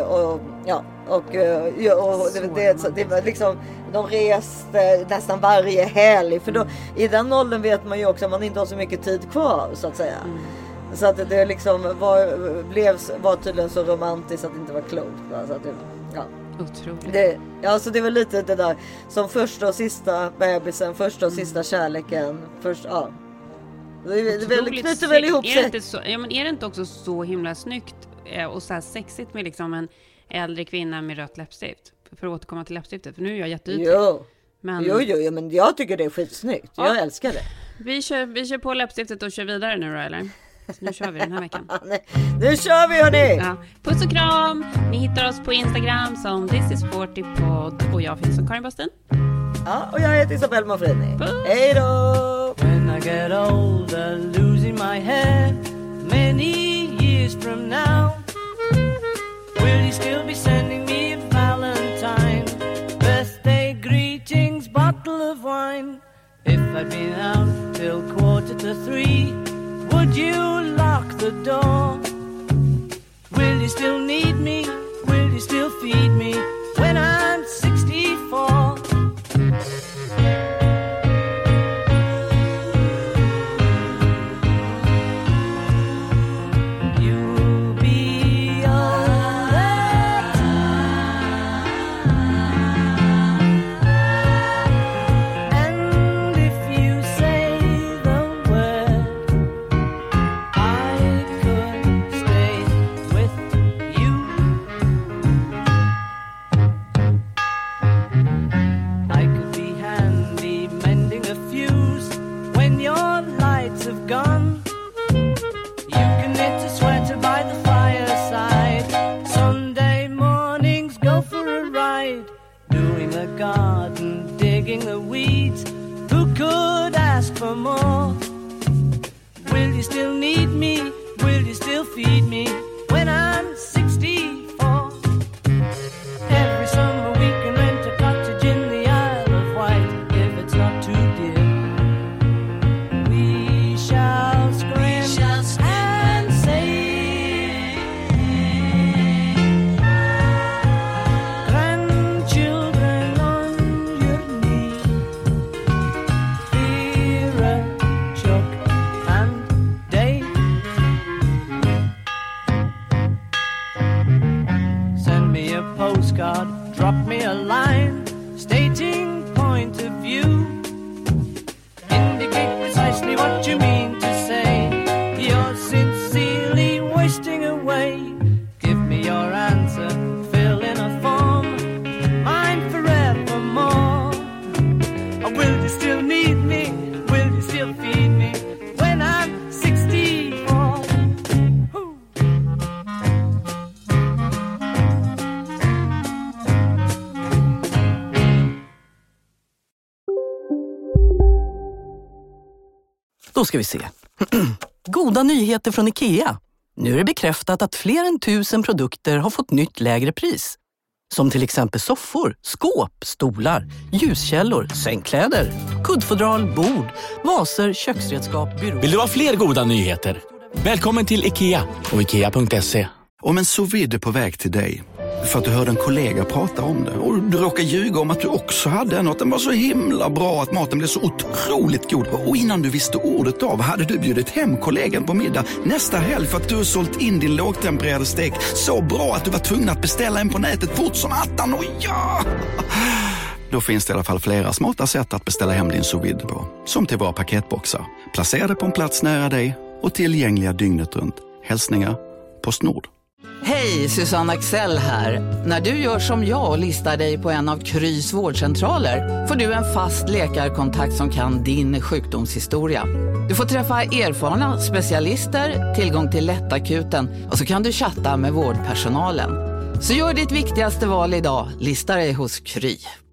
var liksom, de reste nästan varje helg, för då i den åldern vet man ju också att man inte har så mycket tid kvar så att säga. Så att det liksom var tydligen så romantiskt att det inte var klokt. Så att otroligt. Så det var lite det där som första och sista bebisen, första och sista kärleken, det knyter väl ihop sig. Är det inte också så himla snyggt och så här sexigt med liksom en äldre kvinna med rött läppstift? För att återkomma till läppstiftet, för nu är jag jätteytlig. Jo, men jag tycker det är skitsnyggt. Jag älskar det. Vi kör på läppstiftet och kör vidare nu då, eller? Nu kör vi den här veckan. Nu kör vi, hörni! Ja. Puss och kram! Ni hittar oss på Instagram som thisis40pod och jag finns som Karin Bastin. Ja, och jag heter Isabelle Monfrini. Hej då! When I get older, losing my head, many years from now, will you still be sending me a Valentine, birthday greetings, bottle of wine? If I'd been out till 2:45, would you lock the door? Will you still need me? Will you still feed me when I'm 64? right, doing the garden, digging the weeds. Who could ask for more? Will you still need me? Will you still feed me when I'm 64? Every summer we can rent a cottage in the Isle of Wight if it's not too dear. We shall scream and say, grandchildren on your knee, Vera, Chuck and Dave. Send me a postcard, drop me a line, stating point of view. Indicate precisely what you mean to say. You're sincerely wasting away. Give me your answer, fill in a form, mine forevermore. Or will you still need me? Will you still feed me when I'm 64? Då ska vi se. Goda nyheter från IKEA. Nu är det bekräftat att fler än 1000 produkter har fått nytt lägre pris. Som till exempel soffor, skåp, stolar, ljuskällor, sängkläder, kuddfodral, bord, vaser, köksredskap, byråer. Vill du ha fler goda nyheter? Välkommen till IKEA och IKEA.se. Om en sous vide är på väg till dig för att du hörde en kollega prata om det och du råkar ljuga om att du också hade en och att den var så himla bra att maten blev så otroligt god. Och innan du visste ordet av hade du bjudit hem kollegan på middag nästa helg för att du har sålt in din lågtempererade stek så bra att du var tvungen att beställa en på nätet fort som attan. Och ja! Då finns det i alla fall flera smarta sätt att beställa hem din sous vide på. Som till våra paketboxar. Placerade på en plats nära dig och tillgängliga dygnet runt. Hälsningar PostNord. Hej, Susanne Axel här. När du gör som jag och listar dig på en av Krys vårdcentraler får du en fast läkarkontakt som kan din sjukdomshistoria. Du får träffa erfarna specialister, tillgång till lättakuten och så kan du chatta med vårdpersonalen. Så gör ditt viktigaste val idag, lista dig hos Kry.